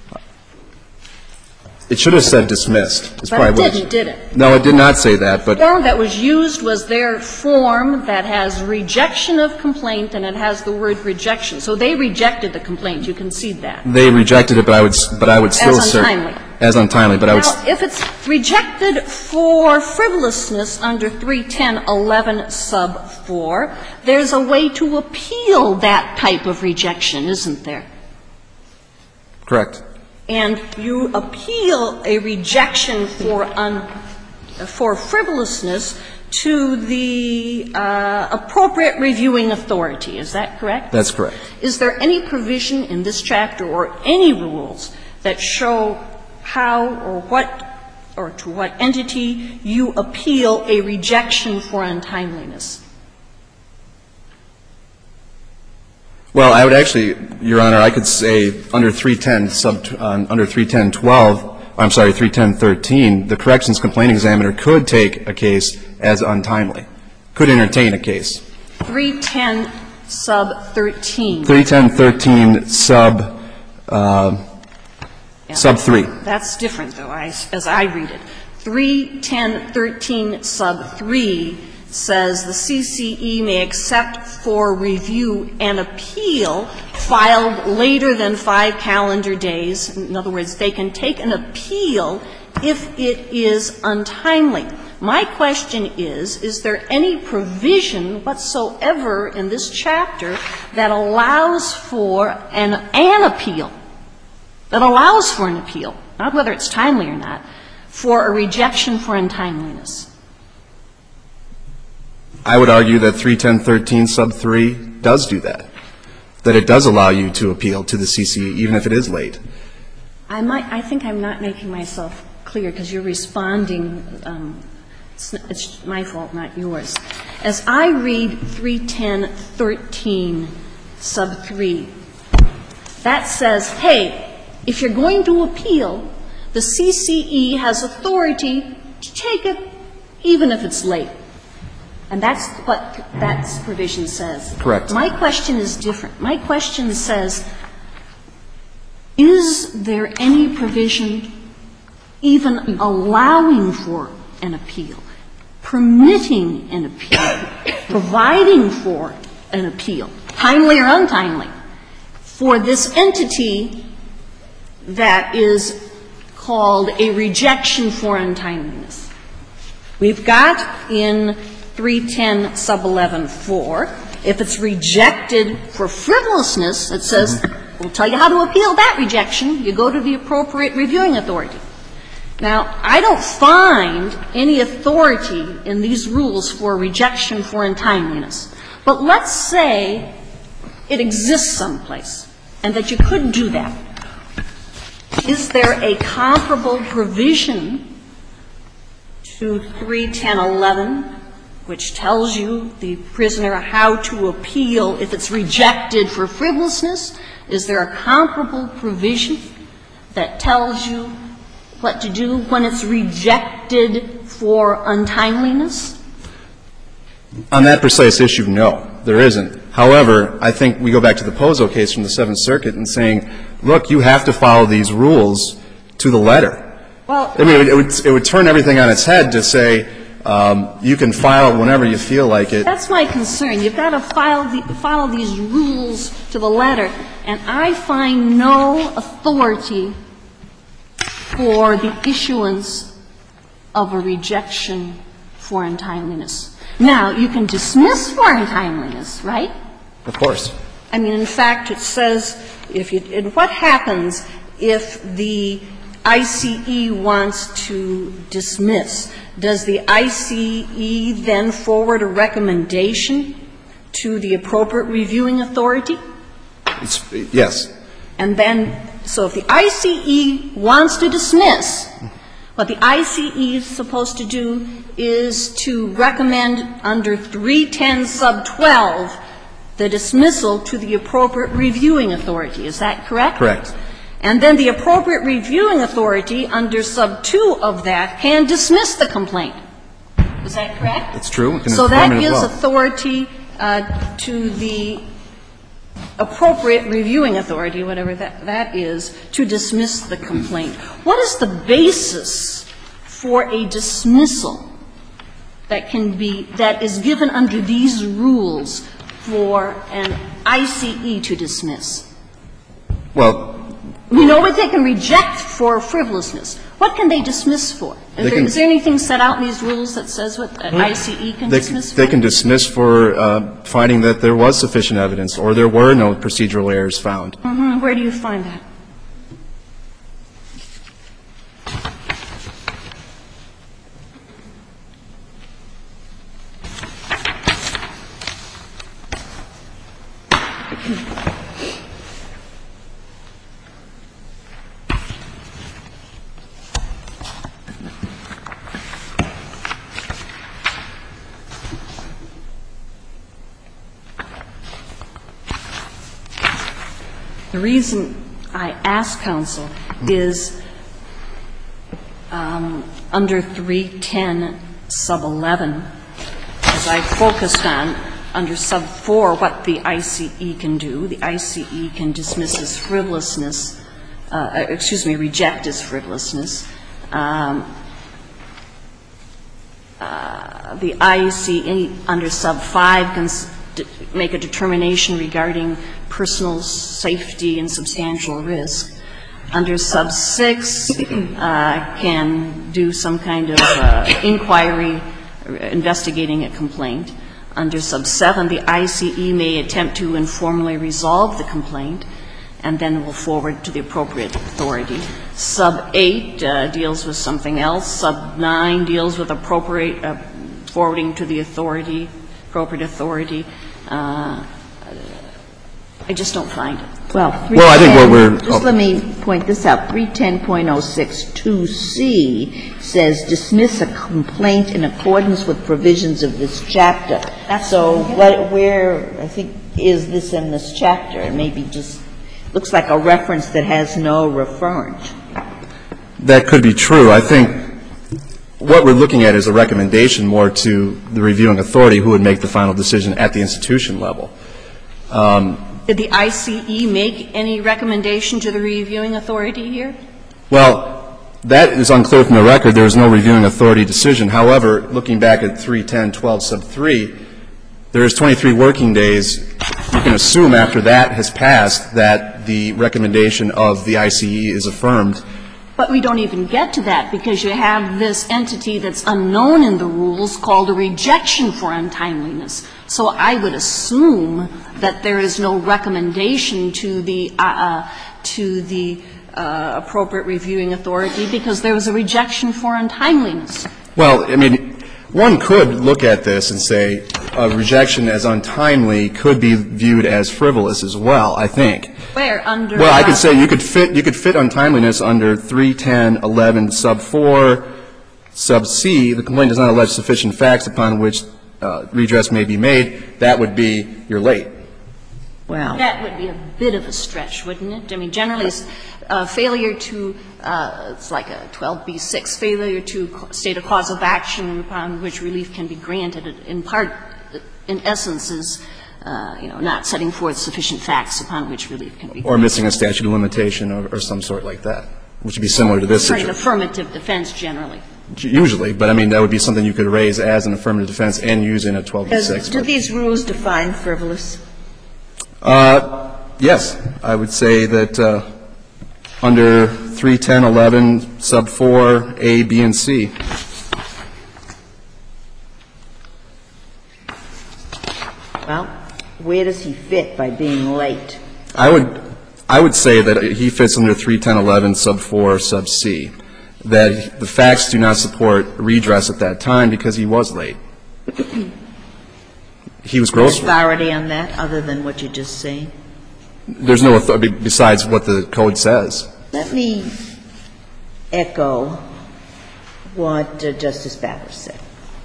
It should have said dismissed. But it didn't, did it? No, it did not say that. But the form that was used was their form that has rejection of complaint and it has the word rejection. So they rejected the complaint. You concede that. They rejected it, but I would still assert. As untimely. As untimely, but I would. Now, if it's rejected for frivolousness under 310.11 sub 4, there's a way to appeal that type of rejection, isn't there? Correct. And you appeal a rejection for frivolousness to the appropriate reviewing authority. Is that correct? That's correct. Is there any provision in this chapter or any rules that show how or what or to what entity you appeal a rejection for untimeliness? Well, I would actually, Your Honor, I could say under 310.13, the corrections complaint examiner could take a case as untimely, could entertain a case. 310 sub 13. 310.13 sub 3. That's different, though, as I read it. 310.13 sub 3 says the CCE may accept for review an appeal filed later than 5 calendar days. In other words, they can take an appeal if it is untimely. My question is there any provision whatsoever in this chapter that allows for an appeal, that allows for an appeal, not whether it's timely or not, for a rejection for untimeliness? I would argue that 310.13 sub 3 does do that, that it does allow you to appeal to the CCE even if it is late. I think I'm not making myself clear because you're responding. It's my fault, not yours. As I read 310.13 sub 3, that says, hey, if you're going to appeal, the CCE has authority to take it even if it's late. And that's what that provision says. Correct. My question is different. My question says, is there any provision even allowing for an appeal, permitting an appeal, providing for an appeal, timely or untimely, for this entity that is called a rejection for untimeliness? We've got in 310 sub 11.4, if it's rejected for frivolousness, it says, we'll tell you how to appeal that rejection. You go to the appropriate reviewing authority. Now, I don't find any authority in these rules for rejection for untimeliness. But let's say it exists someplace and that you could do that. Is there a comparable provision to 310.11 which tells you, the prisoner, how to appeal if it's rejected for frivolousness? Is there a comparable provision that tells you what to do when it's rejected for untimeliness? On that precise issue, no, there isn't. However, I think we go back to the Pozo case from the Seventh Circuit and saying, look, you have to follow these rules to the letter. Well, I mean, it would turn everything on its head to say you can file whenever you feel like it. that's my concern. You've got to follow these rules to the letter, and I find no authority for the issuance of a rejection for untimeliness. Now, you can dismiss for untimeliness, right? Of course. I mean, in fact, it says and what happens if the ICE wants to dismiss? Does the ICE then forward a recommendation to the appropriate reviewing authority? Yes. And then, so if the ICE wants to dismiss, what the ICE is supposed to do is to recommend under 310 sub 12 the dismissal to the appropriate reviewing authority. Is that correct? Correct. And then the appropriate reviewing authority under sub 2 of that can dismiss the complaint. Is that correct? It's true. So that gives authority to the appropriate reviewing authority, whatever that is, to dismiss the complaint. What is the basis for a dismissal that is given under these rules for an ICE to dismiss? Well, we know what they can reject for frivolousness. What can they dismiss for? Is there anything set out in these rules that says what an ICE can dismiss for? They can dismiss for finding that there was sufficient evidence or there were no procedural errors found. Mm-hmm. Where do you find that? The reason I ask counsel is under 310 sub 11, as I focused on under sub 4 what the ICE can do. The ICE can dismiss as frivolousness, reject as frivolousness. The ICE under sub 5 can make a determination regarding personal safety and substantial risk. Under sub 6 can do some kind of inquiry investigating a complaint. Under sub 7, the ICE may attempt to informally resolve the complaint and then will forward to the appropriate authority. Sub 8 deals with something else. Sub 9 deals with appropriate forwarding to the authority, appropriate authority. I just don't find it. Well, I think what we're just let me point this out. 310.062C says dismiss a complaint in accordance with provisions of this chapter. So where I think is this in this chapter? It maybe just looks like a reference that has no referent. That could be true. I think what we're looking at is a recommendation more to the reviewing authority who would make the final decision at the institution level. Did the ICE make any recommendation to the reviewing authority here? Well, that is unclear from the record. There was no reviewing authority decision. However, looking back at 310.12 sub 3, there is 23 working days. You can assume after that has passed that the recommendation of the ICE is affirmed. But we don't even get to that because you have this entity that's unknown in the rules called a rejection for untimeliness. So I would assume that there is no recommendation to the appropriate reviewing authority because there was a rejection for untimeliness. Well, I mean, one could look at this and say a rejection as untimely could be viewed as frivolous as well, I think. Where under? Well, I could say you could fit untimeliness under 310.11 sub 4 sub C. The complaint does not allege sufficient facts upon which redress may be made. That would be you're late. Well, that would be a bit of a stretch, wouldn't it? I mean, generally, failure to it's like a 12b6 failure to state a cause of action upon which relief can be granted. In part, in essence, is, not setting forth sufficient facts upon which relief can be granted. Or missing a statute of limitation or some sort like that, which would be similar to this situation. An affirmative defense generally. Usually, but I mean, that would be something you could raise as an affirmative defense and use in a 12b-6. Do these rules define frivolous? Yes. I would say that under 310.11 sub 4 A, B, and C. Well, where does he fit by being late? I would say that he fits under 310.11 sub 4 sub C, that the facts do not support redress at that time because he was late. He was grossly. Authority on that other than what you just say? There's no authority besides what the code says. Let me echo what Justice Bauer said.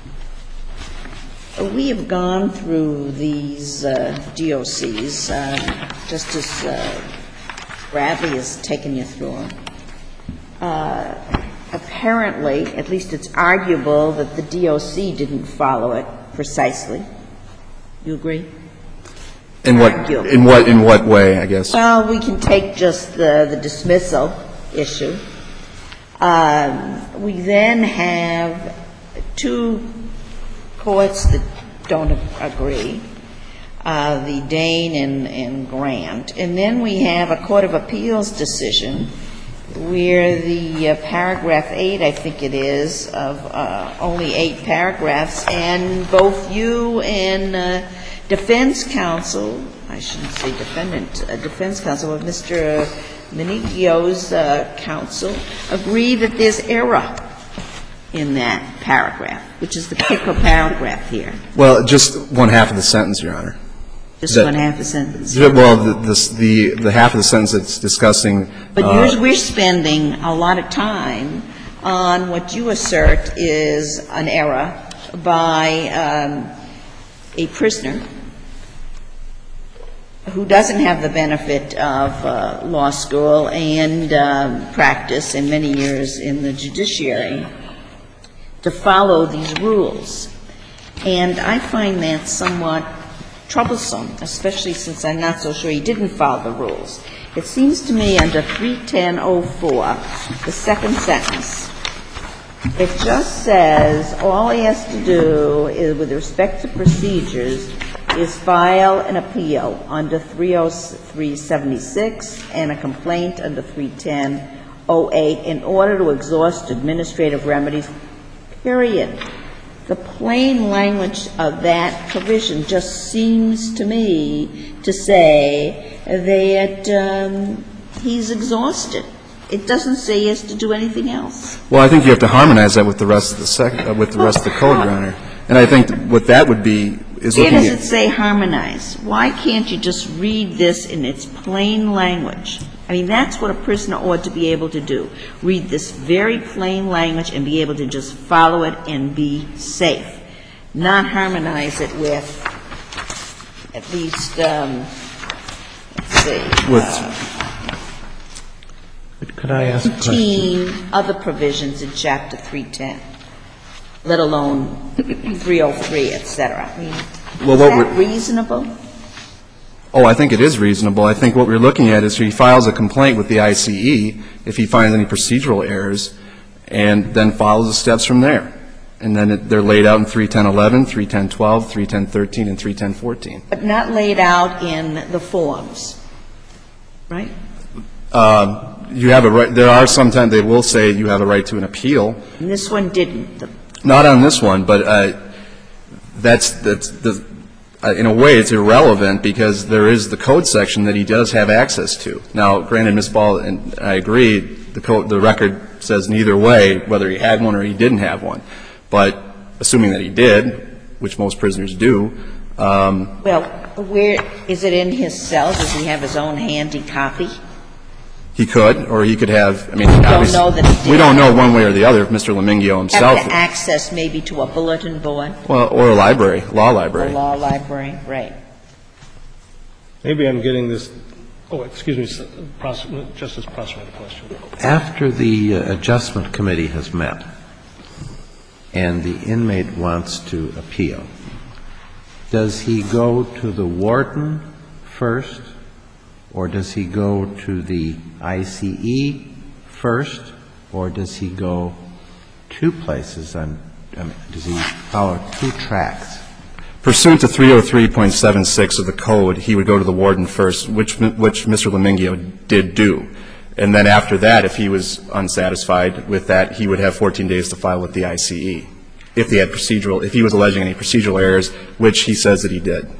We have gone through these DOCs. Justice Bradley has taken you through them. Apparently, at least it's arguable that the DOC didn't follow it precisely. You agree? In what way, I guess? Well, we can take just the dismissal issue. We then have two courts that don't agree, the Dane and Grant. And then we have a Court of Appeals decision where the paragraph 8, I think it is, of only 8 paragraphs, and both you and defense counsel, I shouldn't say defendant, defense counsel, but Mr. Minigio's counsel, agree that there's error in that paragraph, which is the critical paragraph here. Well, just one half of the sentence, Your Honor. Just one half of the sentence. Well, the half of the sentence that's discussing. But we're spending a lot of time on what you assert is an error by a prisoner who doesn't have the benefit of law school and practice and many years in the judiciary to follow these rules. And I find that somewhat troublesome, especially since I'm not so sure he didn't follow the rules. It seems to me under 310.04, the second sentence, it just says all he has to do is, with respect to procedures, is file an appeal under 303.76 and a complaint under 310.08 in order to exhaust administrative remedies, period. The plain language of that provision just seems to me to say that he's exhausted. It doesn't say he has to do anything else. Well, I think you have to harmonize that with the rest of the code, Your Honor. And I think what that would be is looking at. Where does it say harmonize? Why can't you just read this in its plain language? I mean, that's what a prisoner ought to be able to do. Read this very plain language and be able to just follow it and be safe. Not harmonize it with at least, let's see, could I ask a question? 15 other provisions in Chapter 310, let alone 303, et cetera. I mean, is that reasonable? Oh, I think it is reasonable. I think what we're looking at is he files a complaint with the ICE if he finds any procedural errors and then follows the steps from there. And then they're laid out in 310.11, 310.12, 310.13, and 310.14. But not laid out in the forms, right? You have a right. There are sometimes they will say you have a right to an appeal. And this one didn't. Not on this one, but that's the in a way it's irrelevant because there is the code section that he does have access to. Now, granted, Ms. Ball, and I agree, the record says neither way, whether he had one or he didn't have one. But assuming that he did, which most prisoners do. Well, where is it in his cell? Does he have his own handy copy? He could, or he could have. I mean, we don't know that he did. We don't know one way or the other if Mr. Lamingio himself. Have to access maybe to a bulletin board. Well, or a library, law library. A law library, right. Maybe I'm getting this. Oh, excuse me, Justice Prosser had a question. After the adjustment committee has met and the inmate wants to appeal, does he go to the warden first, or does he go to the ICE first, or does he go two places? Does he follow two tracks? Pursuant to 303.76 of the code, he would go to the warden first, which Mr. Lamingio did do. And then after that, if he was unsatisfied with that, he would have 14 days to file with the ICE if he was alleging any procedural errors, which he says that he did.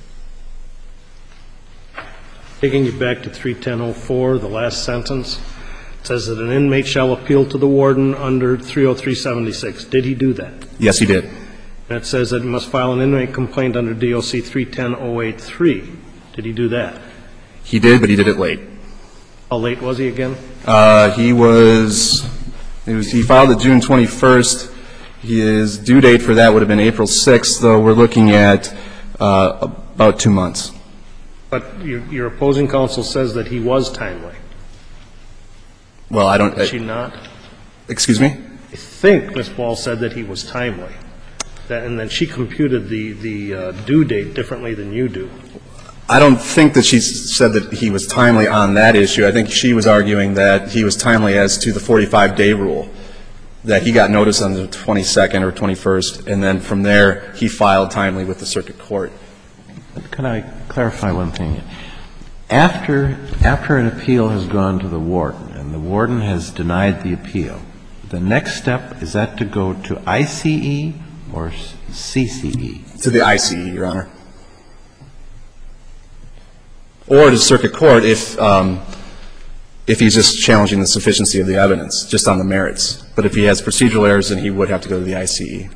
Taking you back to 310.04, the last sentence, it says that an inmate shall appeal to the warden under 303.76. Did he do that? Yes, he did. And it says that he must file an inmate complaint under DOC 310.083. Did he do that? He did, but he did it late. How late was he again? He filed it June 21st. His due date for that would have been April 6th, though we're looking at about 2 months. But your opposing counsel says that he was timely. Well, I don't. Is she not? Excuse me? I think Ms. Ball said that he was timely, and then she computed the due date differently than you do. I don't think that she said that he was timely on that issue. I think she was arguing that he was timely as to the 45-day rule, that he got notice on the 22nd or 21st, and then from there he filed timely with the circuit court. Can I clarify one thing? After an appeal has gone to the warden and the warden has denied the appeal, the next step, is that to go to ICE or CCE? To the ICE, Your Honor. Or to circuit court if he's just challenging the sufficiency of the evidence, just on the merits. But if he has procedural errors, then he would have to go to the ICE.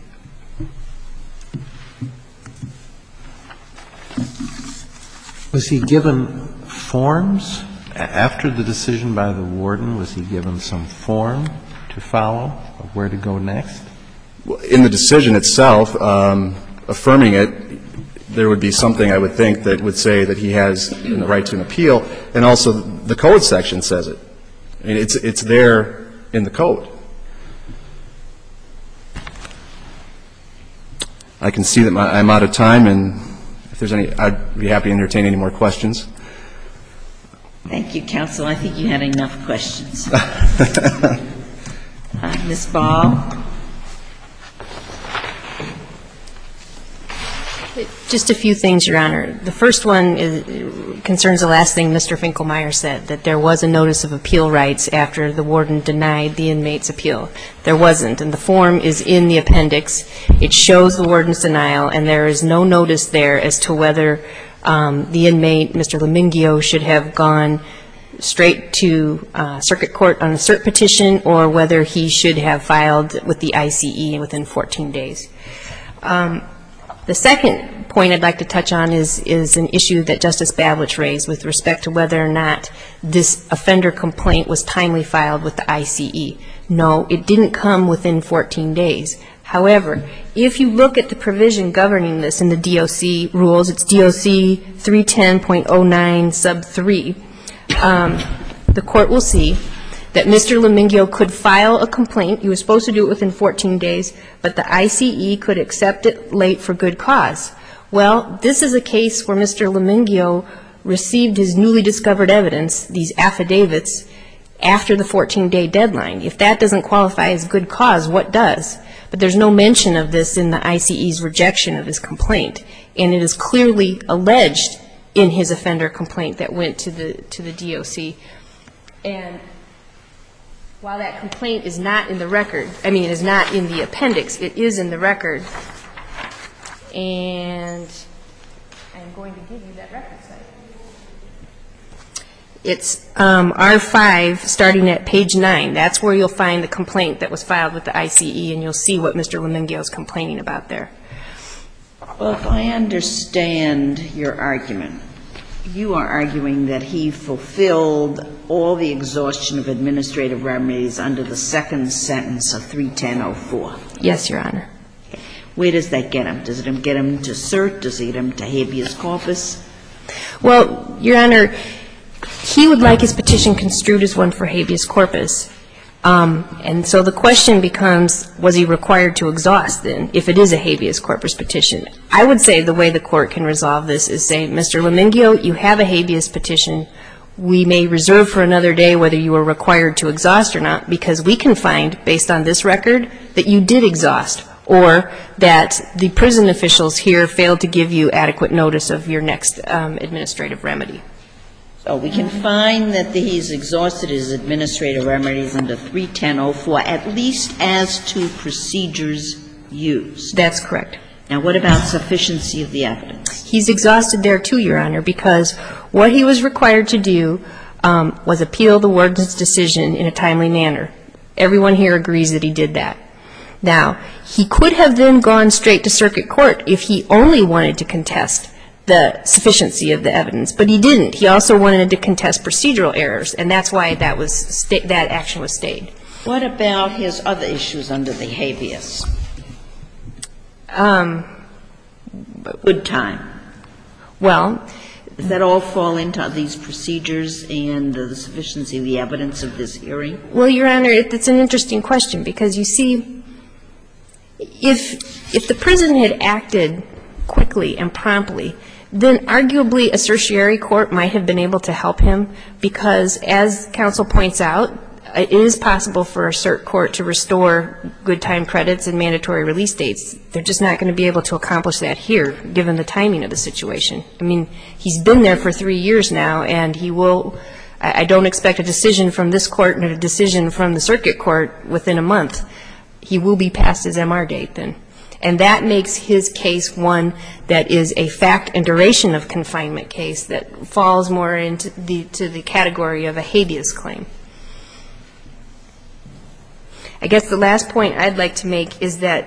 Was he given forms? After the decision by the warden, was he given some form to follow of where to go next? In the decision itself, affirming it, there would be something, I would think, that would say that he has the right to an appeal, and also the code section says it. I mean, it's there in the code. I can see that I'm out of time, and if there's any, I'd be happy to entertain any more questions. Thank you, counsel. I think you had enough questions. Ms. Ball? Just a few things, Your Honor. The first one concerns the last thing Mr. Finkelmeyer said, that there was a notice of appeal rights after the warden denied the inmate's appeal. There wasn't, and the form is in the appendix. It shows the warden's denial, and there is no notice there as to whether the inmate, Mr. Lamingio, should have gone straight to circuit court on a cert petition or whether he should have filed with the ICE within 14 days. The second point I'd like to touch on is an issue that Justice Bablich raised with respect to whether or not this offender complaint was timely filed with the ICE. No, it didn't come within 14 days. However, if you look at the provision governing this in the DOC rules, it's DOC 310.09 sub 3, the court will see that Mr. Lamingio could file a complaint. He was supposed to do it within 14 days, but the ICE could accept it late for good cause. Well, this is a case where Mr. Lamingio received his newly discovered evidence, these affidavits, after the 14-day deadline. If that doesn't qualify as good cause, what does? But there's no mention of this in the ICE's rejection of his complaint, and it is clearly alleged in his offender complaint that went to the DOC. And while that complaint is not in the record, I mean, it is not in the appendix, it is in the record. And I'm going to give you that record site. It's R5, starting at page 9. That's where you'll find the complaint that was filed with the ICE, and you'll see what Mr. Lamingio is complaining about there. Well, if I understand your argument, you are arguing that he fulfilled all the exhaustion of administrative remedies under the second sentence of 310.04. Yes, Your Honor. Okay. Where does that get him? Does it get him to cert? Does it get him to habeas corpus? Well, Your Honor, he would like his petition construed as one for habeas corpus. And so the question becomes, was he required to exhaust then, if it is a habeas corpus petition? I would say the way the court can resolve this is say, Mr. Lemingio, you have a habeas petition. We may reserve for another day whether you were required to exhaust or not, because we can find, based on this record, that you did exhaust, or that the prison officials here failed to give you adequate notice of your next administrative remedy. So we can find that he's exhausted his administrative remedies under 310.04, at least as to procedures used. That's correct. Now, what about sufficiency of the evidence? He's exhausted there, too, Your Honor, because what he was required to do was appeal the warden's decision in a timely manner. Everyone here agrees that he did that. Now, he could have then gone straight to circuit court if he only wanted to contest the sufficiency of the evidence, but he didn't. He also wanted to contest procedural errors, and that's why that action was stayed. What about his other issues under the habeas? Good time. Well, does that all fall into these procedures and the sufficiency of the evidence of this hearing? Well, Your Honor, it's an interesting question, because you see, if the prison had acted quickly and promptly, then arguably a certiorari court might have been able to help him, because as counsel points out, it is possible for a cert court to restore good time credits and mandatory release dates. They're just not going to be able to accomplish that here, given the timing of the situation. I mean, he's been there for 3 years now, and he will – I don't expect a decision from this court and a decision from the circuit court within a month. He will be past his MR date then. And that makes his case one that is a fact and duration of confinement case that falls more into the category of a habeas claim. I guess the last point I'd like to make is that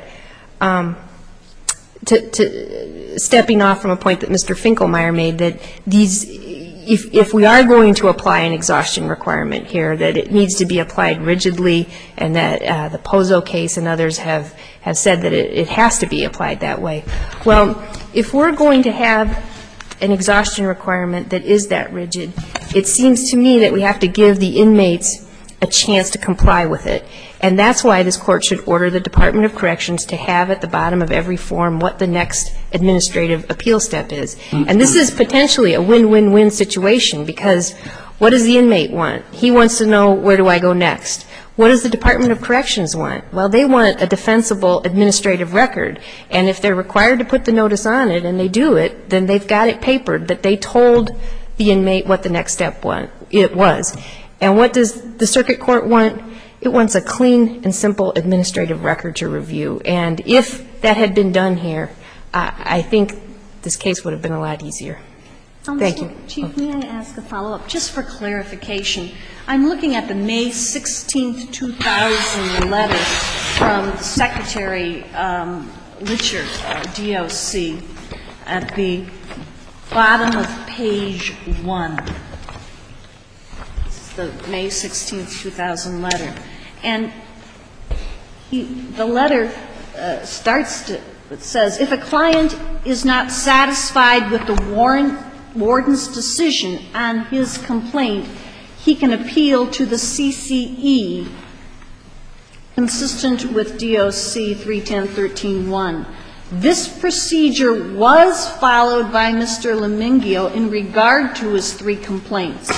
stepping off from a point that Mr. Finkelmeyer made, that if we are going to apply an exhaustion requirement here, that it needs to be applied rigidly, and that the Pozo case and others have said that it has to be applied that way. Well, if we're going to have an exhaustion requirement that is that rigid, it seems to me that we have to give the inmates a chance to comply with it. And that's why this court should order the Department of Corrections to have at the bottom of every form what the next administrative appeal step is. And this is potentially a win-win-win situation, because what does the inmate want? He wants to know, where do I go next? What does the Department of Corrections want? Well, they want a defensible administrative record. And if they're required to put the notice on it and they do it, then they've got it papered that they told the inmate what the next step was. And what does the circuit court want? It wants a clean and simple administrative record to review. And if that had been done here, I think this case would have been a lot easier. Thank you. Chief, may I ask a follow-up, just for clarification? I'm looking at the May 16, 2000 letter from Secretary Richard, DOC, at the bottom of page 1. This is the May 16, 2000 letter. And the letter starts to, it says, if a client is not satisfied with the warden's decision on his complaint, he can appeal to the CCE, consistent with DOC 310.13.1. This procedure was followed by Mr. Lemingio in regard to his 3 complaints.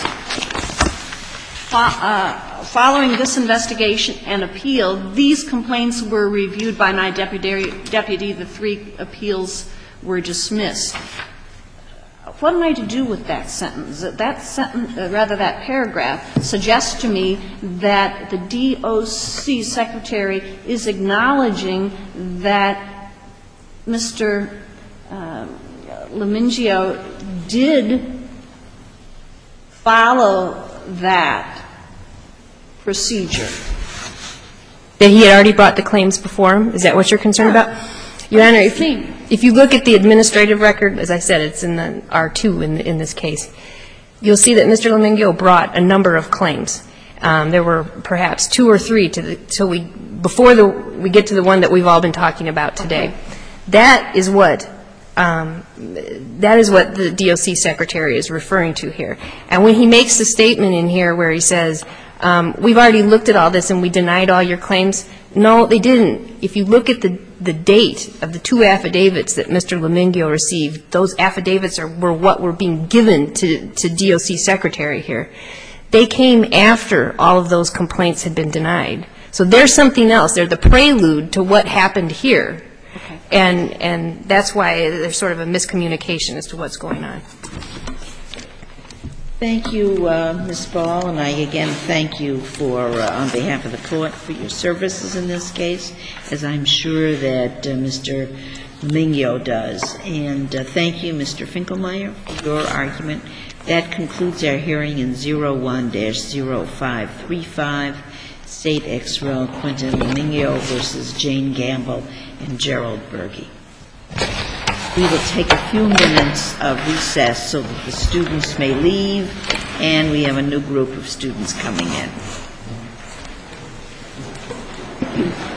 Following this investigation and appeal, these complaints were reviewed by my deputy. The 3 appeals were dismissed. What am I to do with that sentence? That sentence, rather that paragraph, suggests to me that the DOC secretary is acknowledging that Mr. Lemingio did follow that procedure. That he had already brought the claims before him? Is that what you're concerned about? Your Honor, if you look at the administrative record, as I said, it's in the R2 in this case, you'll see that Mr. Lemingio brought a number of claims. There were perhaps 2 or 3 before we get to the one that we've all been talking about today. Okay. That is what the DOC secretary is referring to here. And when he makes the statement in here where he says, we've already looked at all this and we denied all your claims. No, they didn't. If you look at the date of the 2 affidavits that Mr. Lamingio received, those affidavits were what were being given to DOC secretary here. They came after all of those complaints had been denied. So they're something else. They're the prelude to what happened here. Okay. And that's why there's sort of a miscommunication as to what's going on. Thank you, Ms. Ball, and I again thank you for, on behalf of the court, for your services in this case, as I'm sure that Mr. Lamingio does. And thank you, Mr. Finkelmeyer, for your argument. That concludes our hearing in 01-0535, State ex rel. Quentin Lamingio versus Jane Gamble and Gerald Berge. We will take a few minutes of recess so that the students may leave, and we have a new group of students coming in.